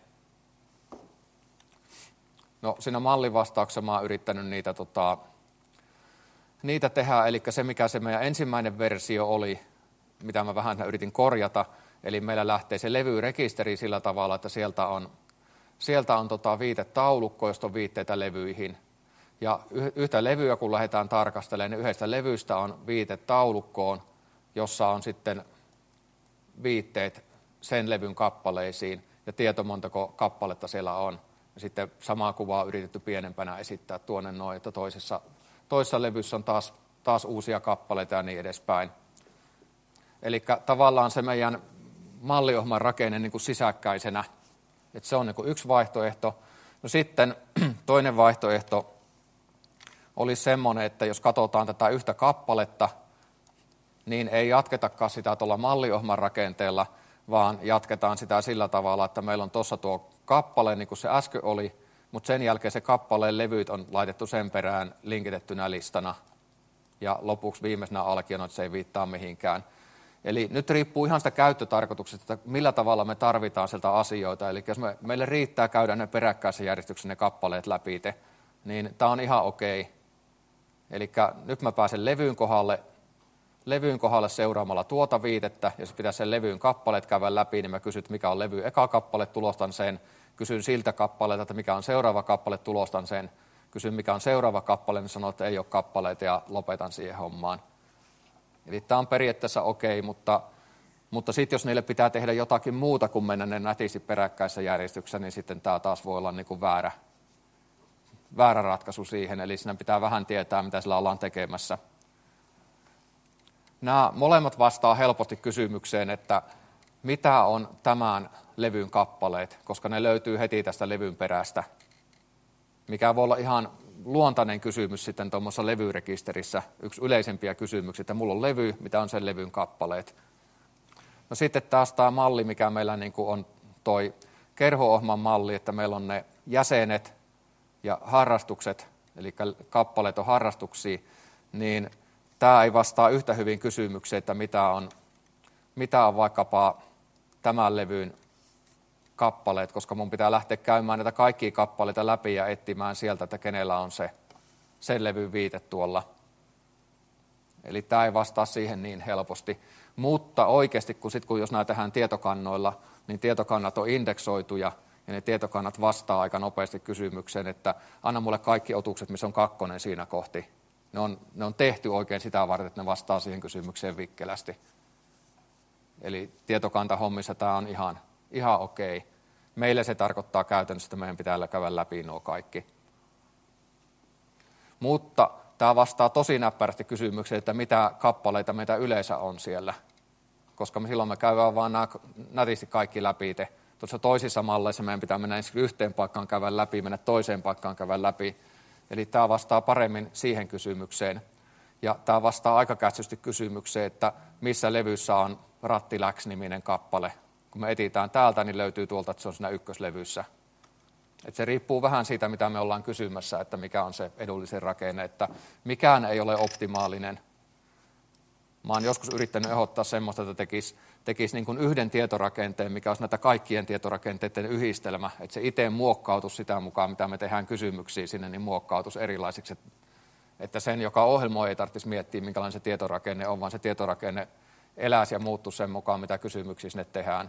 No siinä mallivastauksessa mä oon yrittänyt niitä, tota, niitä tehdä, eli se mikä se meidän ensimmäinen versio oli, mitä mä vähän yritin korjata, eli meillä lähtee se levyrekisteri sillä tavalla, että sieltä on, sieltä on tota viitetaulukko, josta on viitteitä levyihin. Ja yhtä levyä, kun lähdetään tarkastelemaan, niin yhdestä levystä on viitetaulukkoon, jossa on sitten viitteet sen levyn kappaleisiin ja tieto montako kappaletta siellä on. Ja sitten samaa kuvaa on yritetty pienempänä esittää tuonne noin, että toisessa, toisessa levyssä on taas, taas uusia kappaleita ja niin edespäin. Eli tavallaan se meidän malliohjelman rakenne niin kuin sisäkkäisenä, että se on niin kuin yksi vaihtoehto. No sitten toinen vaihtoehto olisi semmoinen, että jos katsotaan tätä yhtä kappaletta, niin ei jatketakaan sitä tuolla malliohjelman rakenteella, vaan jatketaan sitä sillä tavalla, että meillä on tuossa tuo kappale, niin kuin se äsken oli, mutta sen jälkeen se kappaleen levyt on laitettu sen perään linkitettynä listana, ja lopuksi viimeisenä alkiona, että se ei viittaa mihinkään. Eli nyt riippuu ihan sitä käyttötarkoituksesta, että millä tavalla me tarvitaan sieltä asioita. Eli jos me, meille riittää käydä ne peräkkäisen järjestyksen ne kappaleet läpi, niin tämä on ihan okei. Eli nyt mä pääsen levyyn kohdalle, levyyn kohdalle seuraamalla tuota viitettä, ja jos pitäisi sen levyyn kappaleet käydä läpi, niin mä kysyn, mikä on levy eka kappale, tulostan sen. Kysyn siltä kappaleelta, että mikä on seuraava kappale, tulostan sen. Kysyn, mikä on seuraava kappale, niin sanon, että ei ole kappaleita, ja lopetan siihen hommaan. Eli tämä on periaatteessa okei, mutta, mutta sitten jos niille pitää tehdä jotakin muuta kuin mennä ne nätisti peräkkäisessä järjestyksessä, niin sitten tämä taas voi olla niin kuin väärä, väärä ratkaisu siihen. Eli siinä pitää vähän tietää, mitä sillä ollaan tekemässä. Nämä molemmat vastaa helposti kysymykseen, että mitä on tämän levyn kappaleet, koska ne löytyy heti tästä levyn perästä, mikä voi olla ihan luontainen kysymys sitten tuommoisessa levyrekisterissä, yksi yleisempiä kysymyksiä, että mulla on levy, mitä on sen levyn kappaleet. No sitten taas tämä malli, mikä meillä niin kuin on toi kerho-ohjelman malli, että meillä on ne jäsenet ja harrastukset, eli kappaleet on harrastuksia, niin tämä ei vastaa yhtä hyvin kysymykseen, että mitä on, mitä on vaikkapa tämän levyn kappaleet, koska mun pitää lähteä käymään näitä kaikkia kappaleita läpi ja etsimään sieltä, että kenellä on se sen levyn viite tuolla. Eli tämä ei vastaa siihen niin helposti. Mutta oikeasti, kun, sit, kun jos nämä tehdään tietokannoilla, niin tietokannat on indeksoituja ja ne tietokannat vastaa aika nopeasti kysymykseen, että anna mulle kaikki otukset, missä on kakkonen siinä kohti. Ne on, ne on tehty oikein sitä varten, että ne vastaa siihen kysymykseen vikkelästi. Eli tietokantahommissa tämä on ihan, ihan okei. Meille se tarkoittaa käytännössä, että meidän pitää käydä läpi nuo kaikki. Mutta tämä vastaa tosi näppärästi kysymykseen, että mitä kappaleita meitä yleensä on siellä. Koska me silloin me käydään vaan nämä nätisti kaikki läpi. Tuossa toisissa malleissa meidän pitää mennä yhteen paikkaan käydä läpi, mennä toiseen paikkaan käydä läpi. Eli tämä vastaa paremmin siihen kysymykseen. Ja tämä vastaa aika kätsysti kysymykseen, että missä levyssä on Rattiläks-niminen kappale. Kun me etsitään täältä, niin löytyy tuolta, että se on siinä ykköslevyssä. Että se riippuu vähän siitä, mitä me ollaan kysymässä, että mikä on se edullisin rakenne. Että mikään ei ole optimaalinen. Mä oon joskus yrittänyt ehdottaa semmoista, että tekisi, tekisi niin kuin yhden tietorakenteen, mikä olisi näitä kaikkien tietorakenteiden yhdistelmä. Että se itse muokkautus sitä mukaan, mitä me tehdään kysymyksiä sinne, niin muokkautus erilaisiksi. Että sen, joka ohjelmoi, ei tarvitsisi miettiä, minkälainen se tietorakenne on, vaan se tietorakenne eläisi ja muuttuisi sen mukaan, mitä kysymyksiä sinne tehdään.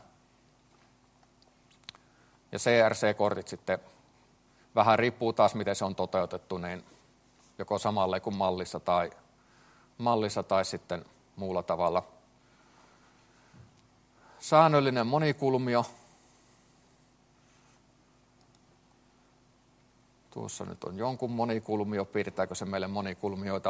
Ja C R C-kortit sitten vähän riippuu taas, miten se on toteutettu, niin joko samalle kuin mallissa tai, mallissa tai sitten muulla tavalla. Säännöllinen monikulmio. Tuossa nyt on jonkun monikulmio. Piirtääkö se meille monikulmioita?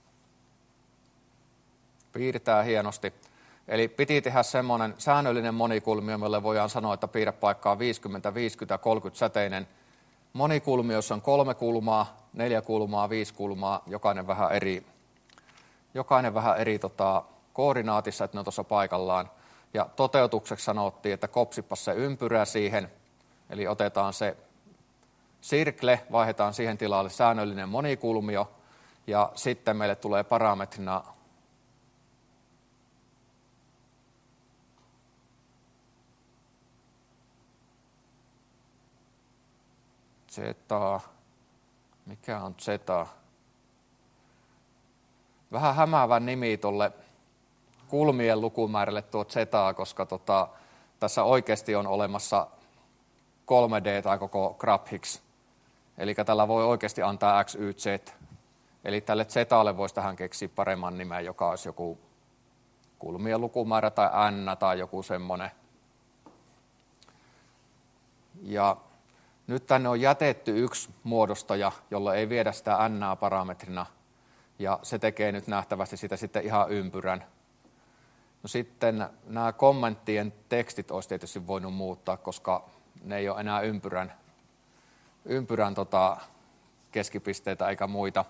Piirtää hienosti. Eli piti tehdä semmoinen säännöllinen monikulmio, jolle voidaan sanoa, että piirrä paikkaa viisikymmentä, viisikymmentä, kolmekymmentä säteinen. Monikulmio, jossa on kolme kulmaa, neljä kulmaa, viisi kulmaa, jokainen vähän eri, jokainen vähän eri tota, koordinaatissa, että ne on tuossa paikallaan. Ja toteutukseksi sanottiin, että kopsipa se ympyrä siihen, eli otetaan se sirkle, vaihdetaan siihen tilalle säännöllinen monikulmio, ja sitten meille tulee parametrina zeta, mikä on zeta? Vähän hämäävä nimi tuolle kulmien lukumäärälle tuo zetaa, koska tota, tässä oikeasti on olemassa kolme D tai koko graphics. Eli tällä voi oikeasti antaa X, Y, Z. Eli tälle zetalle voisi tähän keksiä paremman nimen, joka olisi joku kulmien lukumäärä tai N tai joku semmoinen. Ja nyt tänne on jätetty yksi muodostaja, jolla ei viedä sitä N parametrina, ja se tekee nyt nähtävästi sitä sitten ihan ympyrän. No sitten nämä kommenttien tekstit olisi tietysti voinut muuttaa, koska ne ei ole enää ympyrän, ympyrän tota keskipisteitä eikä muita.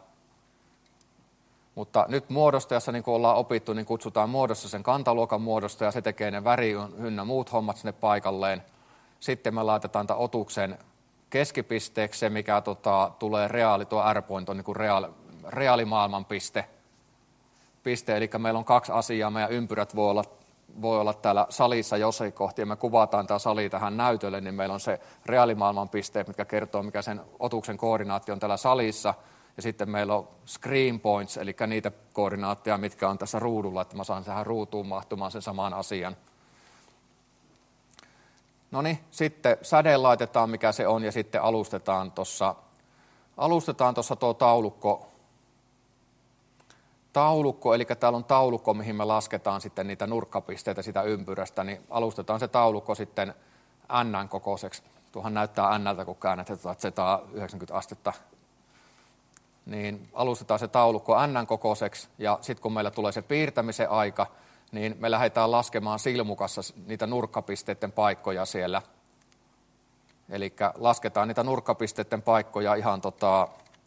Mutta nyt muodostajassa, niin kuin ollaan opittu, niin kutsutaan muodossa sen kantaluokan muodostaja, se tekee ne väri ynnä muut hommat sinne paikalleen. Sitten me laitetaan tämän otuksen keskipisteeksi se, mikä tota, tulee reaali, tuo R-point on niin kuin reaali, reaalimaailman piste. piste. Eli meillä on kaksi asiaa, meidän ympyrät voi olla, voi olla täällä salissa jossain kohti, ja me kuvataan tämä sali tähän näytölle, niin meillä on se reaalimaailman pisteet, mitkä kertoo, mikä sen otuksen koordinaatti on täällä salissa, ja sitten meillä on screen points, eli niitä koordinaatteja, mitkä on tässä ruudulla, että mä saan tähän ruutuun mahtumaan sen saman asian. No niin, sitten säde laitetaan, mikä se on, ja sitten alustetaan tuossa alustetaan tuossa tuo taulukko, taulukko, eli täällä on taulukko, mihin me lasketaan sitten niitä nurkkapisteitä sitä ympyrästä, niin alustetaan se taulukko sitten N-kokoiseksi. Tuohan näyttää N:ltä, kun käännetään zetaa yhdeksänkymmentä astetta. Niin alustetaan se taulukko N-kokoiseksi, ja sitten kun meillä tulee se piirtämisen aika, niin me lähdetään laskemaan silmukassa niitä nurkkapisteiden paikkoja siellä. Eli lasketaan niitä nurkkapisteiden paikkoja ihan, tota,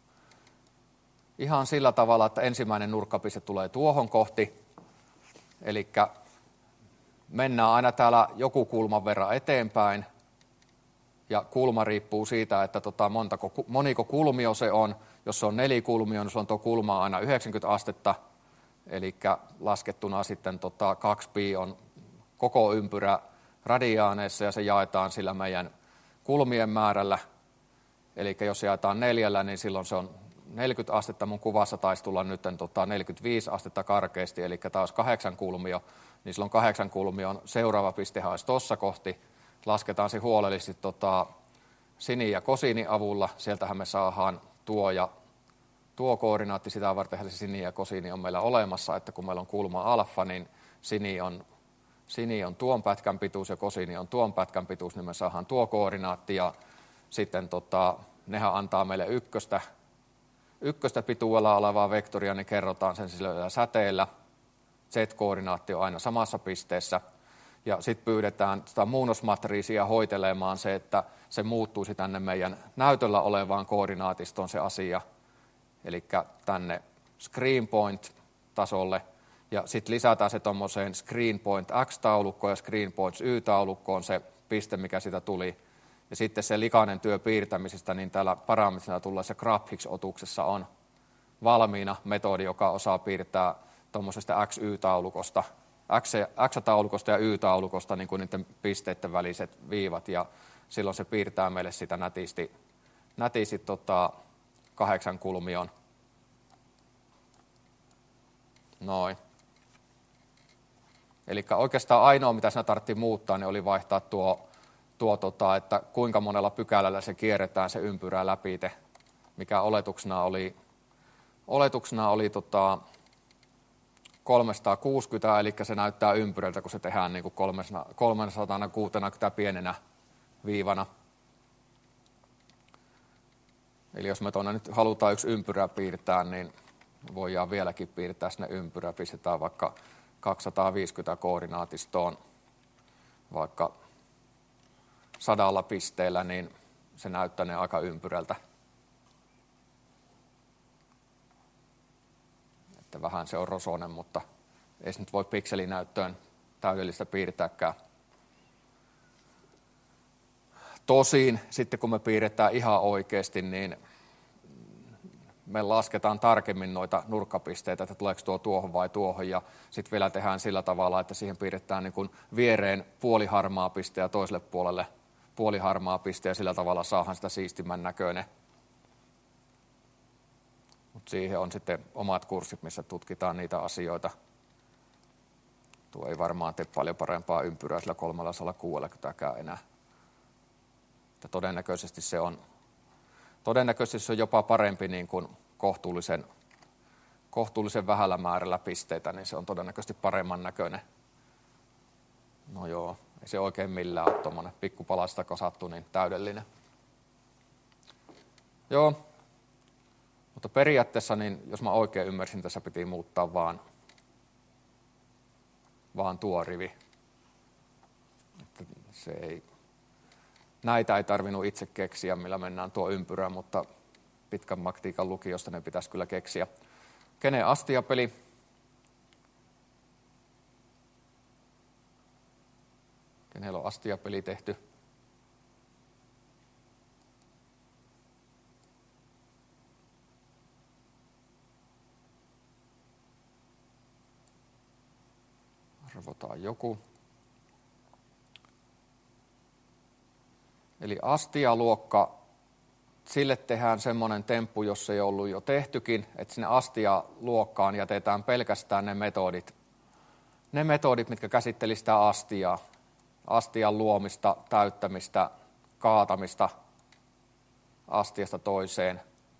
ihan sillä tavalla, että ensimmäinen nurkkapiste tulee tuohon kohti. Eli mennään aina täällä joku kulman verran eteenpäin. Ja kulma riippuu siitä, että tota, montako, moniko kulmio se on. Jos se on nelikulmio, niin se on tuo kulma aina yhdeksänkymmentä astetta. Eli laskettuna sitten tota, kaksi pi on koko ympyrä radiaaneissa, ja se jaetaan sillä meidän kulmien määrällä. Eli jos jaetaan neljällä, niin silloin se on neljäkymmentä astetta. Mun kuvassa taisi tulla nyt tota, neljäkymmentäviisi astetta karkeasti, eli taas kahdeksan kulmio. Niin silloin kahdeksan kulmion seuraava pistehän olisi tuossa kohti. Lasketaan se huolellisesti tota, sini- ja kosini avulla. Sieltähän me saadaan tuo ja tuo koordinaatti, sitä varten se sini ja kosini on meillä olemassa, että kun meillä on kulma alfa, niin sini on, sini on tuon pätkän pituus ja kosini on tuon pätkän pituus, niin me saadaan tuo koordinaatti ja sitten tota, nehän antaa meille ykköstä, ykköstä pituudella olevaa vektoria, niin kerrotaan sen sillä säteellä. Z-koordinaatti on aina samassa pisteessä. Ja sitten pyydetään sitä muunnosmatriisia hoitelemaan se, että se muuttuisi tänne meidän näytöllä olevaan koordinaatistoon se asia. Eli tänne screen point-tasolle. Ja sitten lisätään se tuommoiseen screen point X-taulukkoon ja screen points Y-taulukkoon se piste, mikä siitä tuli. Ja sitten se likainen työ piirtämisestä, niin täällä parametrina tulleessa graphics-otuksessa on valmiina metodi, joka osaa piirtää tuommoisesta X Y-taulukosta, X-taulukosta ja Y-taulukosta niin kuin niiden pisteiden väliset viivat, ja silloin se piirtää meille sitä nätisti, nätisti tota, kahdeksan kulmion. Noin. Eli oikeastaan ainoa, mitä siinä tarvittiin muuttaa, niin oli vaihtaa tuo, tuo tota, että kuinka monella pykälällä se kierretään se ympyrää läpi, mikä oletuksena oli, oletuksena oli tota, kolmesataakuusikymmentä, eli se näyttää ympyrältä, kun se tehdään niin kuin kolmesataakuusikymmentä pienenä viivana. Eli jos me tuonne nyt halutaan yksi ympyrä piirtää, niin voidaan vieläkin piirtää sinne ympyrä. Pistetään vaikka kaksisataaviisikymmentä koordinaatistoon vaikka sadalla pisteellä, niin se näyttää ne aika ympyrältä. Että vähän se on rosoinen, mutta ei se nyt voi pikselinäyttöön täydellistä piirtääkään. Tosin sitten kun me piirretään ihan oikeasti, niin me lasketaan tarkemmin noita nurkkapisteitä, että tuleeko tuo tuohon vai tuohon, ja sitten vielä tehdään sillä tavalla, että siihen piirretään niin kuin viereen puoliharmaa piste ja toiselle puolelle puoliharmaa piste, ja sillä tavalla saadaan sitä siistimän näköinen. Mutta siihen on sitten omat kurssit, missä tutkitaan niitä asioita. Tuo ei varmaan tee paljon parempaa ympyrää sillä kolmesataakuusikymmentäkään enää. Että todennäköisesti se on, todennäköisesti se on jopa parempi niin kuin kohtuullisen, kohtuullisen vähällä määrällä pisteitä, niin se on todennäköisesti paremman näköinen. No joo, ei se oikein millään ole tuommoinen pikkupalasta kasattu, niin täydellinen. Joo, mutta periaatteessa, niin jos mä oikein ymmärsin, tässä piti muuttaa vaan, vaan tuo rivi. Että se ei, näitä ei tarvinnut itse keksiä, millä mennään tuo ympyrä, mutta pitkän matematiikan lukiosta ne pitäisi kyllä keksiä. Kenen astiapeli? Kenellä on astiapeli tehty? Arvotaan joku. Eli astialuokka, sille tehdään semmoinen temppu, jos se ei ollut jo tehtykin, että sinne astialuokkaan jätetään pelkästään ne metodit, ne metodit, mitkä käsittelisivät sitä astiaa, astian luomista, täyttämistä, kaatamista astiasta toiseen,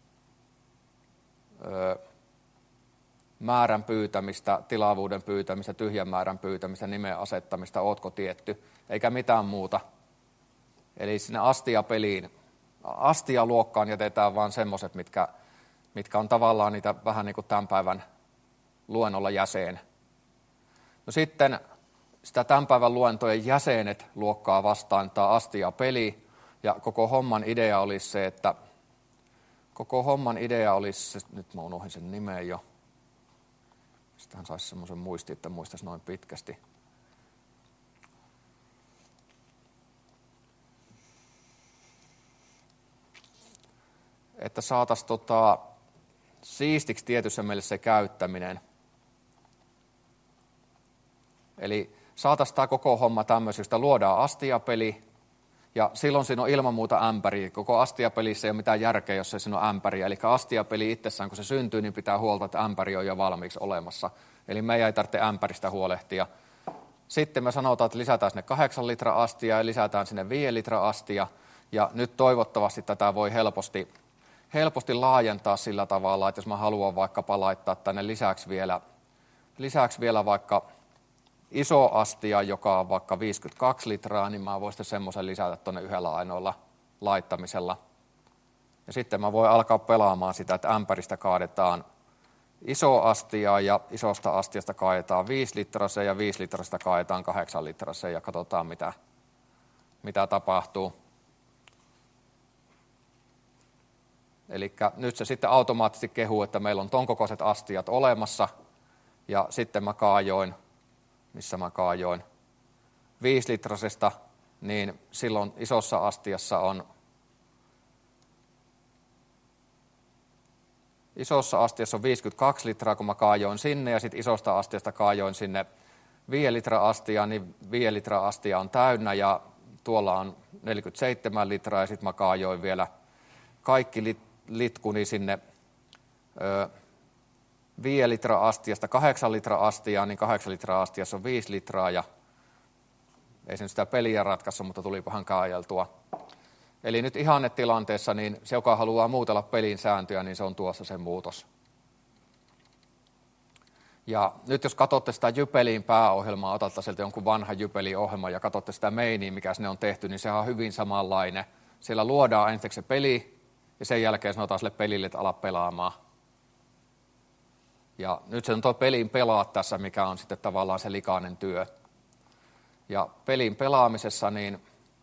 öö, määrän pyytämistä, tilavuuden pyytämistä, tyhjän määrän pyytämistä, nimen asettamista, ootko tietty, eikä mitään muuta. Eli sinne astiapeliin, astialuokkaan jätetään vain semmoiset, mitkä, mitkä on tavallaan niitä vähän niin kuin tämän päivän luennolla jäsen. No sitten sitä tämän päivän luentojen jäsenet luokkaa vastaan tämä astiapeli, ja koko homman idea olisi se, että koko homman idea olisi se, nyt mä unohdin sen nimen jo, sitähän saisi semmoisen muistin, että muistaisi noin pitkästi. Että saataisiin tota, siistiksi tietyssä mielessä se käyttäminen. Eli saataisiin tämä koko homma tämmöisestä, luodaan astiapeli, ja silloin siinä on ilman muuta ämpäri. Koko astiapelissä ei ole mitään järkeä, jos ei siinä ole ämpäriä. Eli astiapeli itsessään, kun se syntyy, niin pitää huolta, että ämpäri on jo valmiiksi olemassa. Eli meidän ei tarvitse ämpäristä huolehtia. Sitten me sanotaan, että lisätään sinne kahdeksan litraa astia ja lisätään sinne viiden litraa astia. Ja nyt toivottavasti tätä voi helposti, helposti laajentaa sillä tavalla, että jos mä haluan vaikkapa laittaa tänne lisäksi vielä, lisäksi vielä vaikka iso astia, joka on vaikka viisikymmentäkaksi litraa, niin mä voin sitten semmoisen lisätä tuonne yhdellä ainoalla laittamisella. Ja sitten mä voin alkaa pelaamaan sitä, että ämpäristä kaadetaan iso astia ja isosta astiasta kaadetaan viisi litraseen ja viisi litrasta kaadetaan kahdeksan litraseen ja katsotaan mitä, mitä tapahtuu. Eli nyt se sitten automaattisesti kehuu, että meillä on ton kokoiset astiat olemassa ja sitten mä kaajoin, missä mä kaajoin viisi litrasesta, niin silloin isossa astiassa on Isossa astiassa on viisikymmentäkaksi litraa, kun mä kaajoin sinne, ja sitten isosta astiasta kaajoin sinne viisi litraa astia, niin viisi litraa astia on täynnä, ja tuolla on neljäkymmentäseitsemän litraa, ja sitten mä kaajoin vielä kaikki lit, litkuni sinne ö, viisi litraa astiasta, kahdeksan litraa astia, niin kahdeksan litraa astiassa on viisi litraa, ja ei sen sitä peliä ratkaisu, mutta tulipahan kaajeltua. Eli nyt ihannetilanteessa, niin se, joka haluaa muutella pelin sääntöjä, niin se on tuossa se muutos. Ja nyt jos katsotte sitä Jypelin pääohjelmaa, otatte sieltä jonkun vanhan Jypelin ohjelman ja katsotte sitä meiniä, mikä sinne on tehty, niin sehän on hyvin samanlainen. Siellä luodaan ensin se peli ja sen jälkeen sanotaan sille pelille, että ala pelaamaan. Ja nyt se on tuo pelin pelaa tässä, mikä on sitten tavallaan se likainen työ. Ja pelin pelaamisessa, niin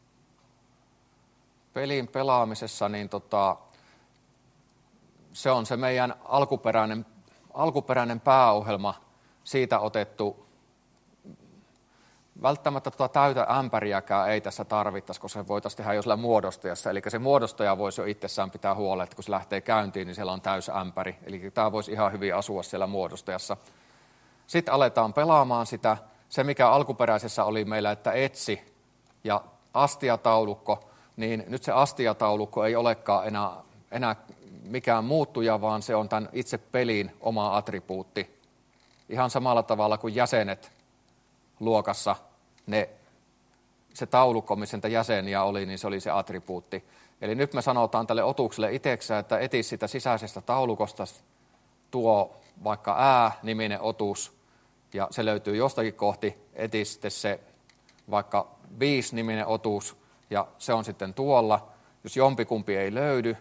Pelin pelaamisessa, niin tota, se on se meidän alkuperäinen, alkuperäinen pääohjelma, siitä otettu. Välttämättä tota täytä ämpäriäkään ei tässä tarvittaisi, koska se voitaisiin tehdä jo sillä muodostajassa. Eli se muodostaja voisi jo itsessään pitää huolta, että kun se lähtee käyntiin, niin siellä on täys ämpäri. Eli tämä voisi ihan hyvin asua siellä muodostajassa. Sitten aletaan pelaamaan sitä. Se, mikä alkuperäisessä oli meillä, että etsi ja astiataulukko, niin nyt se astiataulukko ei olekaan enää, enää mikään muuttuja, vaan se on tämän itse pelin oma attribuutti. Ihan samalla tavalla kuin jäsenet luokassa, ne, se taulukko, missä niitä jäseniä oli, niin se oli se attribuutti. Eli nyt me sanotaan tälle otukselle itsekseen, että eti sitä sisäisestä taulukosta tuo vaikka ää-niminen otus, ja se löytyy jostakin kohti, eti sitten se vaikka viisi-niminen otus, ja se on sitten tuolla. Jos jompikumpi ei löydy,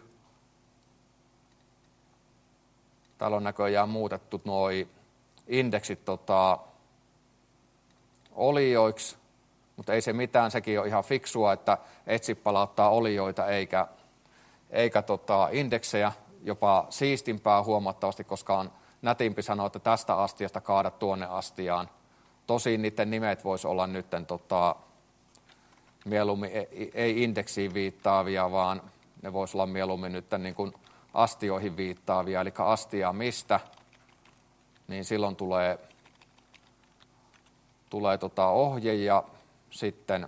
täällä on näköjään muutettu nuo indeksit tota, olioiksi, mutta ei se mitään, sekin on ihan fiksua, että etsi palauttaa olioita eikä, eikä tota, indeksejä, jopa siistimpää huomattavasti, koska on nätimpi sanoa, että tästä astiasta kaada tuonne astiaan. Tosin niiden nimet voisi olla nytten tota, mieluummin ei indeksiin viittaavia, vaan ne voisi olla mieluummin nyt niin kuin astioihin viittaavia, eli astia mistä, niin silloin tulee, tulee tota ohje ja sitten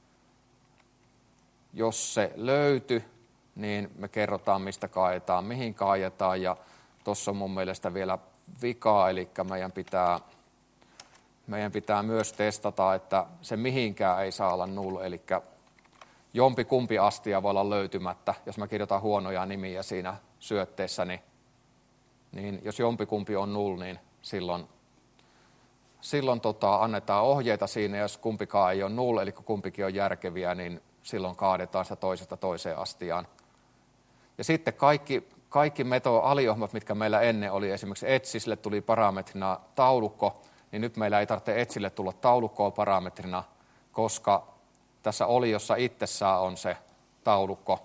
jos se löytyy, niin me kerrotaan mistä kaajetaan, mihin kaajetaan ja tuossa on mun mielestä vielä vikaa, eli meidän pitää Meidän pitää myös testata, että se mihinkään ei saa olla null, eli jompi kumpi astia voi olla löytymättä. Jos mä kirjoitan huonoja nimiä siinä syötteessä, niin, niin jos jompi kumpi on null, niin silloin, silloin tota, annetaan ohjeita siinä. Jos kumpikaan ei ole null, eli kumpikin on järkeviä, niin silloin kaadetaan sitä toisesta toiseen astiaan. Ja sitten kaikki, kaikki meto-aliohjelmat, mitkä meillä ennen oli, esimerkiksi etsisille tuli parametrina taulukko, niin nyt meillä ei tarvitse etsille tulla taulukkoa parametrina, koska tässä oliossa itsessään on se taulukko.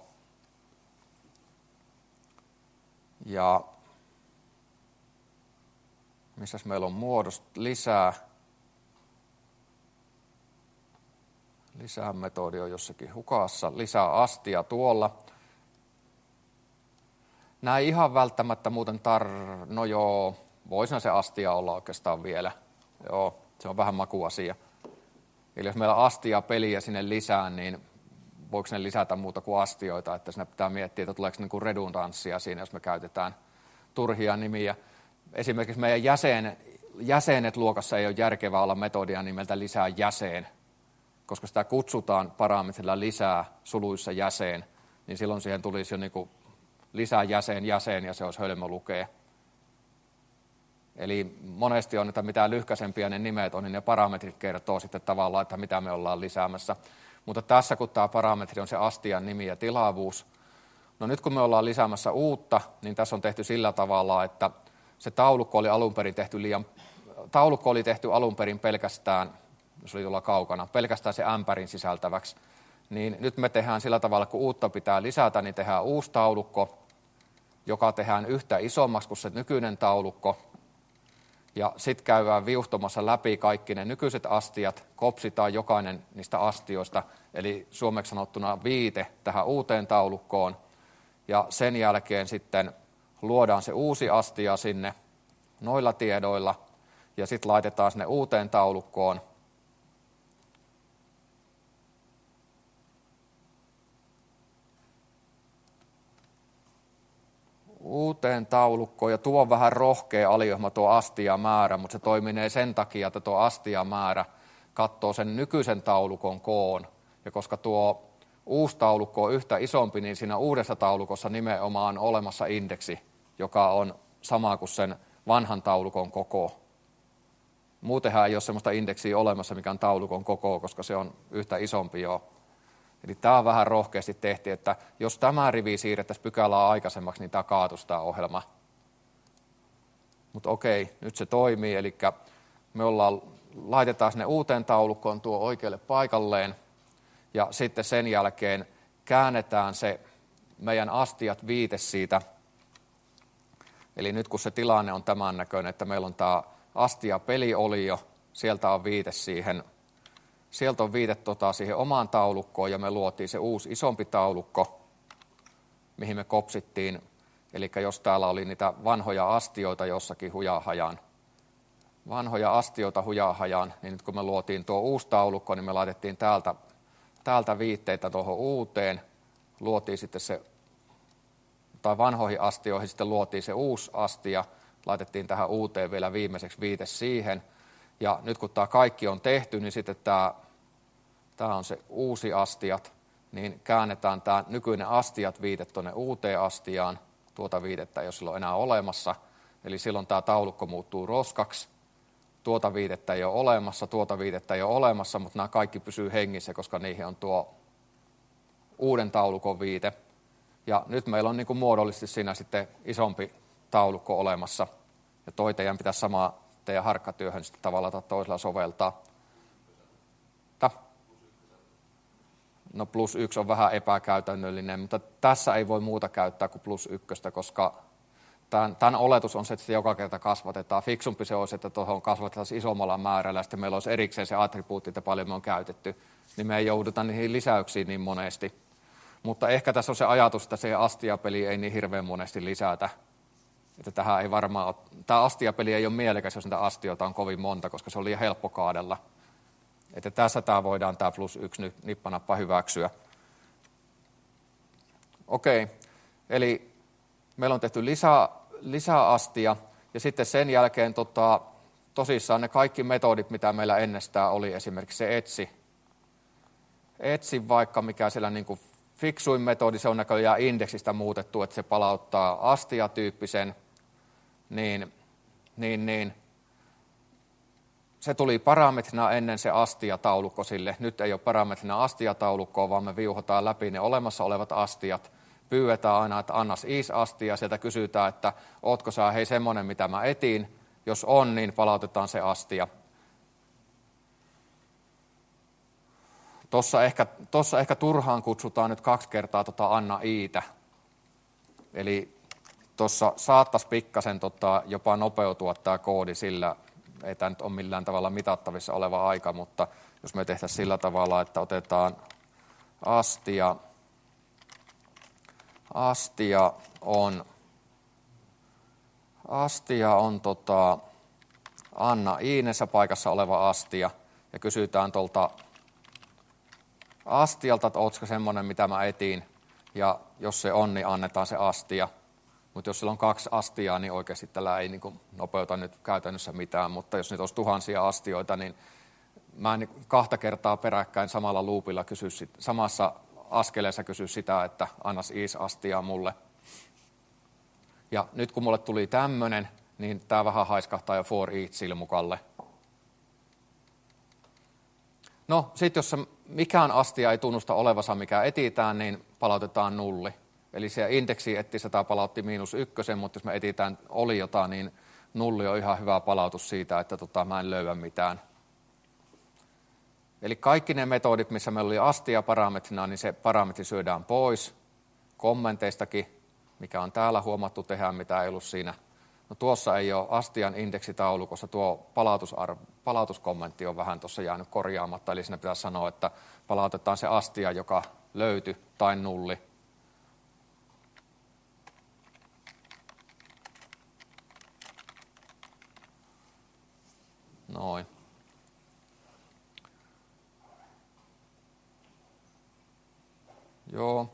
Ja missäs meillä on muodosta lisää? Lisää metodi on jossakin hukassa. Lisää astia tuolla. Nämä ei ihan välttämättä muuten tar... No joo, voisihan se astia olla oikeastaan vielä. Joo, se on vähän makuasia. Eli jos meillä astia peliä sinne lisää, niin voiko ne lisätä muuta kuin astioita, että siinä pitää miettiä, että tuleeko niin kuin redundanssia siinä, jos me käytetään turhia nimiä. Esimerkiksi meidän jäsen, jäsenet luokassa ei ole järkevää olla metodia nimeltä lisää jäsen, koska sitä kutsutaan parametrilla lisää suluissa jäsen, niin silloin siihen tulisi jo niin kuin lisää jäsen, jäsen ja se olisi hölmö lukea. Eli monesti on, että mitä lyhkäisempiä ne nimet on, niin ne parametrit kertoo sitten tavallaan, että mitä me ollaan lisäämässä. Mutta tässä, kun tämä parametri on se astian nimi ja tilaavuus, no nyt kun me ollaan lisäämässä uutta, niin tässä on tehty sillä tavalla, että se taulukko oli alun perin tehty liian, taulukko oli tehty alun perin pelkästään, jos oli tuolla kaukana, pelkästään se ämpärin sisältäväksi. Niin nyt me tehdään sillä tavalla, kun uutta pitää lisätä, niin tehdään uusi taulukko, joka tehdään yhtä isommaksi kuin se nykyinen taulukko. Ja sitten käydään viuhtomassa läpi kaikki ne nykyiset astiat, kopsitaan jokainen niistä astioista, eli suomeksi sanottuna viite tähän uuteen taulukkoon. Ja sen jälkeen sitten luodaan se uusi astia sinne noilla tiedoilla, ja sitten laitetaan sinne uuteen taulukkoon. Uuteen taulukkoon, ja tuo on vähän rohkea aliohma tuo astiamäärä, mutta se toimii sen takia, että tuo astiamäärä katsoo sen nykyisen taulukon koon. Ja koska tuo uusi taulukko on yhtä isompi, niin siinä uudessa taulukossa nimenomaan on olemassa indeksi, joka on sama kuin sen vanhan taulukon koko. Muutenhan ei ole sellaista indeksiä olemassa, mikä on taulukon koko, koska se on yhtä isompi jo. Eli tämä on vähän rohkeasti tehty, että jos tämä rivi siirrettäisiin pykälää aikaisemmaksi, niin tämä kaatuisi tämä ohjelma. Mutta okei, nyt se toimii, eli me ollaan, laitetaan sinne uuteen taulukkoon tuo oikealle paikalleen, ja sitten sen jälkeen käännetään se meidän astiat viite siitä. Eli nyt kun se tilanne on tämän näköinen, että meillä on tämä astia-peliolio, sieltä on viite siihen, sieltä on viite tota, siihen omaan taulukkoon, ja me luotiin se uusi isompi taulukko, mihin me kopsittiin. Eli jos täällä oli niitä vanhoja astioita jossakin hujahajan, vanhoja astioita hujahajan, niin nyt kun me luotiin tuo uusi taulukko, niin me laitettiin täältä, täältä viitteitä tuohon uuteen, luotiin sitten se, tai vanhoihin astioihin sitten luotiin se uusi astia, laitettiin tähän uuteen vielä viimeiseksi viite siihen, ja nyt kun tämä kaikki on tehty, niin sitten tämä, tämä on se uusi astiat, niin käännetään tämä nykyinen astiat viite tuonne uuteen astiaan, tuota viitettä ei ole silloin enää olemassa, eli silloin tämä taulukko muuttuu roskaksi, tuota viitettä ei ole olemassa, tuota viitettä ei ole olemassa, mutta nämä kaikki pysyy hengissä, koska niihin on tuo uuden taulukon viite. Ja nyt meillä on niin kuin muodollisesti siinä sitten isompi taulukko olemassa, ja toi teidän pitäisi samaa teidän harkkatyöhön sitten tavalla tai toisella soveltaa. Ta? No plus yksi on vähän epäkäytännöllinen, mutta tässä ei voi muuta käyttää kuin plus ykköstä, koska tämän, tämän oletus on se, että sitä joka kerta kasvatetaan. Fiksumpi se olisi, että tuohon kasvatetaan isommalla määrällä, ja sitten meillä olisi erikseen se attribuutti, että paljon me on käytetty, niin me ei jouduta niihin lisäyksiin niin monesti. Mutta ehkä tässä on se ajatus, että se astiapeli ei niin hirveän monesti lisätä. Että tähän ei varmaan ole, tämä astiapeli ei ole mielekäs, jos niitä astioita on kovin monta, koska se on liian helppo kaadella. Että tässä tämä voidaan tämä plus yksi nyt nippanappa hyväksyä. Okei, eli meillä on tehty lisää, lisää astia, ja sitten sen jälkeen tota, tosissaan ne kaikki metodit, mitä meillä ennestään oli, esimerkiksi se etsi. Etsi vaikka, mikä siellä niin kuin fiksuin metodi, se on näköjään indeksistä muutettu, että se palauttaa astia-tyyppisen, niin, niin, niin se tuli parametrina ennen se astia-taulukko sille. Nyt ei ole parametrina astia-taulukkoa, vaan me viuhotaan läpi ne olemassa olevat astiat. Pyydetään aina, että annas is-astia, sieltä kysytään, että ootko sä hei semmoinen, mitä mä etin. Jos on, niin palautetaan se astia. Tuossa ehkä, tossa ehkä turhaan kutsutaan nyt kaksi kertaa tota Anna Iitä. Eli tuossa saattaisi pikkasen tota jopa nopeutua tämä koodi sillä, ei tämä nyt ole millään tavalla mitattavissa oleva aika, mutta jos me tehtäisiin sillä tavalla, että otetaan astia, astia on, astia on tota Anna Iinessä paikassa oleva astia, ja kysytään tuolta astialta, että ootko semmoinen, mitä mä etin, ja jos se on, niin annetaan se astia. Mutta jos sillä on kaksi astiaa, niin oikeasti tällä ei niin kuin nopeuta nyt käytännössä mitään, mutta jos nyt olisi tuhansia astioita, niin mä en kahta kertaa peräkkäin samalla loopilla kysy, samassa askeleessa kysy sitä, että annas is-astia mulle. Ja nyt kun mulle tuli tämmönen, niin tämä vähän haiskahtaa jo for each-silmukalle. No, sitten jos mikään astia ei tunnusta olevansa, mikä etitään, niin palautetaan nulli. Eli se indeksi etsissä tämä palautti miinus ykkösen, mutta jos me etitään oliota, niin nulli on ihan hyvä palautus siitä, että tota, mä en löyä mitään. Eli kaikki ne metodit, missä meillä oli astia parametrina, niin se parametri syödään pois. Kommenteistakin, mikä on täällä huomattu tehdä, mitä ei ollut siinä. No tuossa ei ole astian indeksitaulukossa, tuo palautuskommentti on vähän tuossa jäänyt korjaamatta, eli siinä pitäisi sanoa, että palautetaan se astia, joka löytyi, tai nulli. Noin. Joo.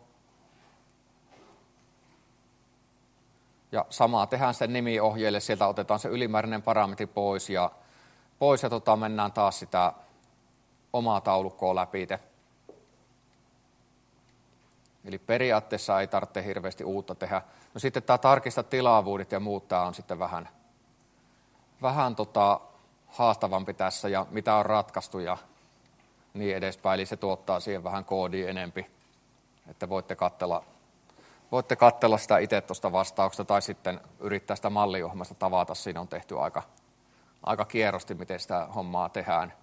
Ja samaa tehdään sen nimiohjeelle, sieltä otetaan se ylimääräinen parametri pois ja, pois ja tota, mennään taas sitä omaa taulukkoa läpi. Eli periaatteessa ei tarvitse hirveästi uutta tehdä. No sitten tämä tarkista tilaavuudet ja muut, tämä on sitten vähän, vähän tota, haastavampi tässä ja mitä on ratkaistu ja niin edespäin. Eli se tuottaa siihen vähän koodia enempi, että voitte katsella. Voitte katsella sitä itse tuosta vastauksesta tai sitten yrittää sitä malliohjelmasta tavata. Siinä on tehty aika, aika kierrosti, miten sitä hommaa tehdään.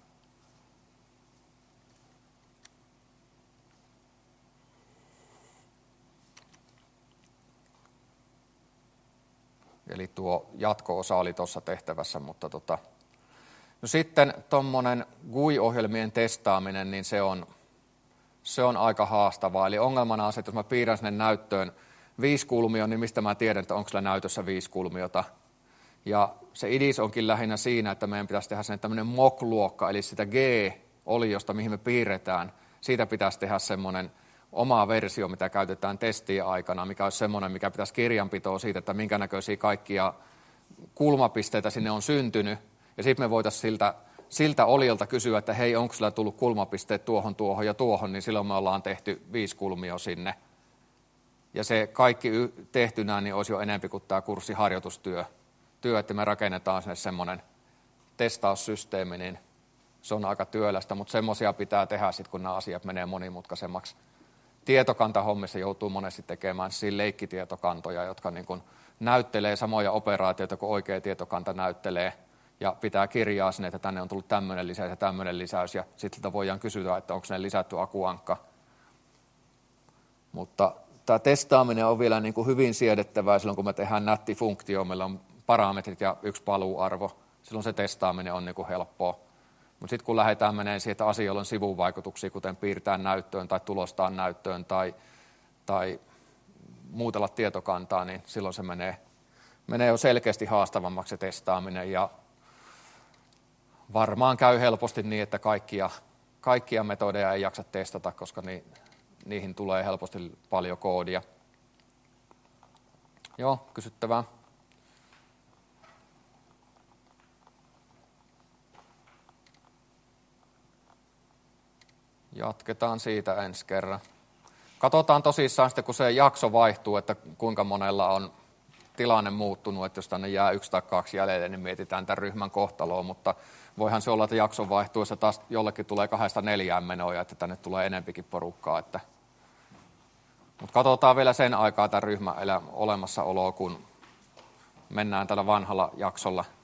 Eli tuo jatko-osa oli tuossa tehtävässä, mutta tota. No sitten tuommoinen G U I-ohjelmien testaaminen, niin se on, se on aika haastavaa. Eli ongelmana on se, että jos mä piirrän sinne näyttöön viisi kulmioon, niin mistä mä tiedän, että onko sillä näytössä viisi kulmiota. Ja se idis onkin lähinnä siinä, että meidän pitäisi tehdä sen tämmöinen mock-luokka, eli sitä G-oliosta, mihin me piirretään, siitä pitäisi tehdä semmoinen oma versio, mitä käytetään testien aikana, mikä olisi semmoinen, mikä pitäisi kirjanpitoa siitä, että minkä näköisiä kaikkia kulmapisteitä sinne on syntynyt. Ja sitten me voitaisiin siltä, siltä oliolta kysyä, että hei, onko sillä tullut kulmapisteet tuohon, tuohon ja tuohon, niin silloin me ollaan tehty viisi kulmia sinne. Ja se kaikki tehtynä niin olisi jo enempi kuin tämä kurssiharjoitustyö. Työ, että me rakennetaan sinne semmoinen testaussysteemi, niin se on aika työlästä, mutta semmoisia pitää tehdä sitten, kun nämä asiat menee monimutkaisemmaksi. Tietokantahommissa joutuu monesti tekemään siinä leikkitietokantoja, jotka niin kuin näyttelee samoja operaatioita kuin oikea tietokanta näyttelee. Ja pitää kirjaa sinne, että tänne on tullut tämmöinen lisäys ja tämmöinen lisäys. Ja sitten voidaan kysyä, että onko ne lisätty akuankka. Mutta tämä testaaminen on vielä niin kuin hyvin siedettävää silloin, kun me tehdään nätti funktio. Meillä on parametrit ja yksi paluuarvo. Silloin se testaaminen on niin kuin helppoa. Mutta sitten kun lähdetään menemään siihen, että asioilla on sivuvaikutuksia, kuten piirtää näyttöön tai tulostaa näyttöön tai, tai muutella tietokantaa, niin silloin se menee, menee jo selkeästi haastavammaksi se testaaminen. Ja varmaan käy helposti niin, että kaikkia, kaikkia metodeja ei jaksa testata, koska ni, niihin tulee helposti paljon koodia. Joo, kysyttävää. Jatketaan siitä ensi kerran. Katsotaan tosissaan sitten, kun se jakso vaihtuu, että kuinka monella on tilanne muuttunut, että jos tänne jää yksi tai kaksi jäljelle, niin mietitään tämän ryhmän kohtaloa, mutta voihan se olla, että jakson vaihtuessa taas jollekin tulee kahdesta neljään menoja, että tänne tulee enempikin porukkaa. Että. Mutta katsotaan vielä sen aikaa tämän ryhmän olemassaoloa, kun mennään tällä vanhalla jaksolla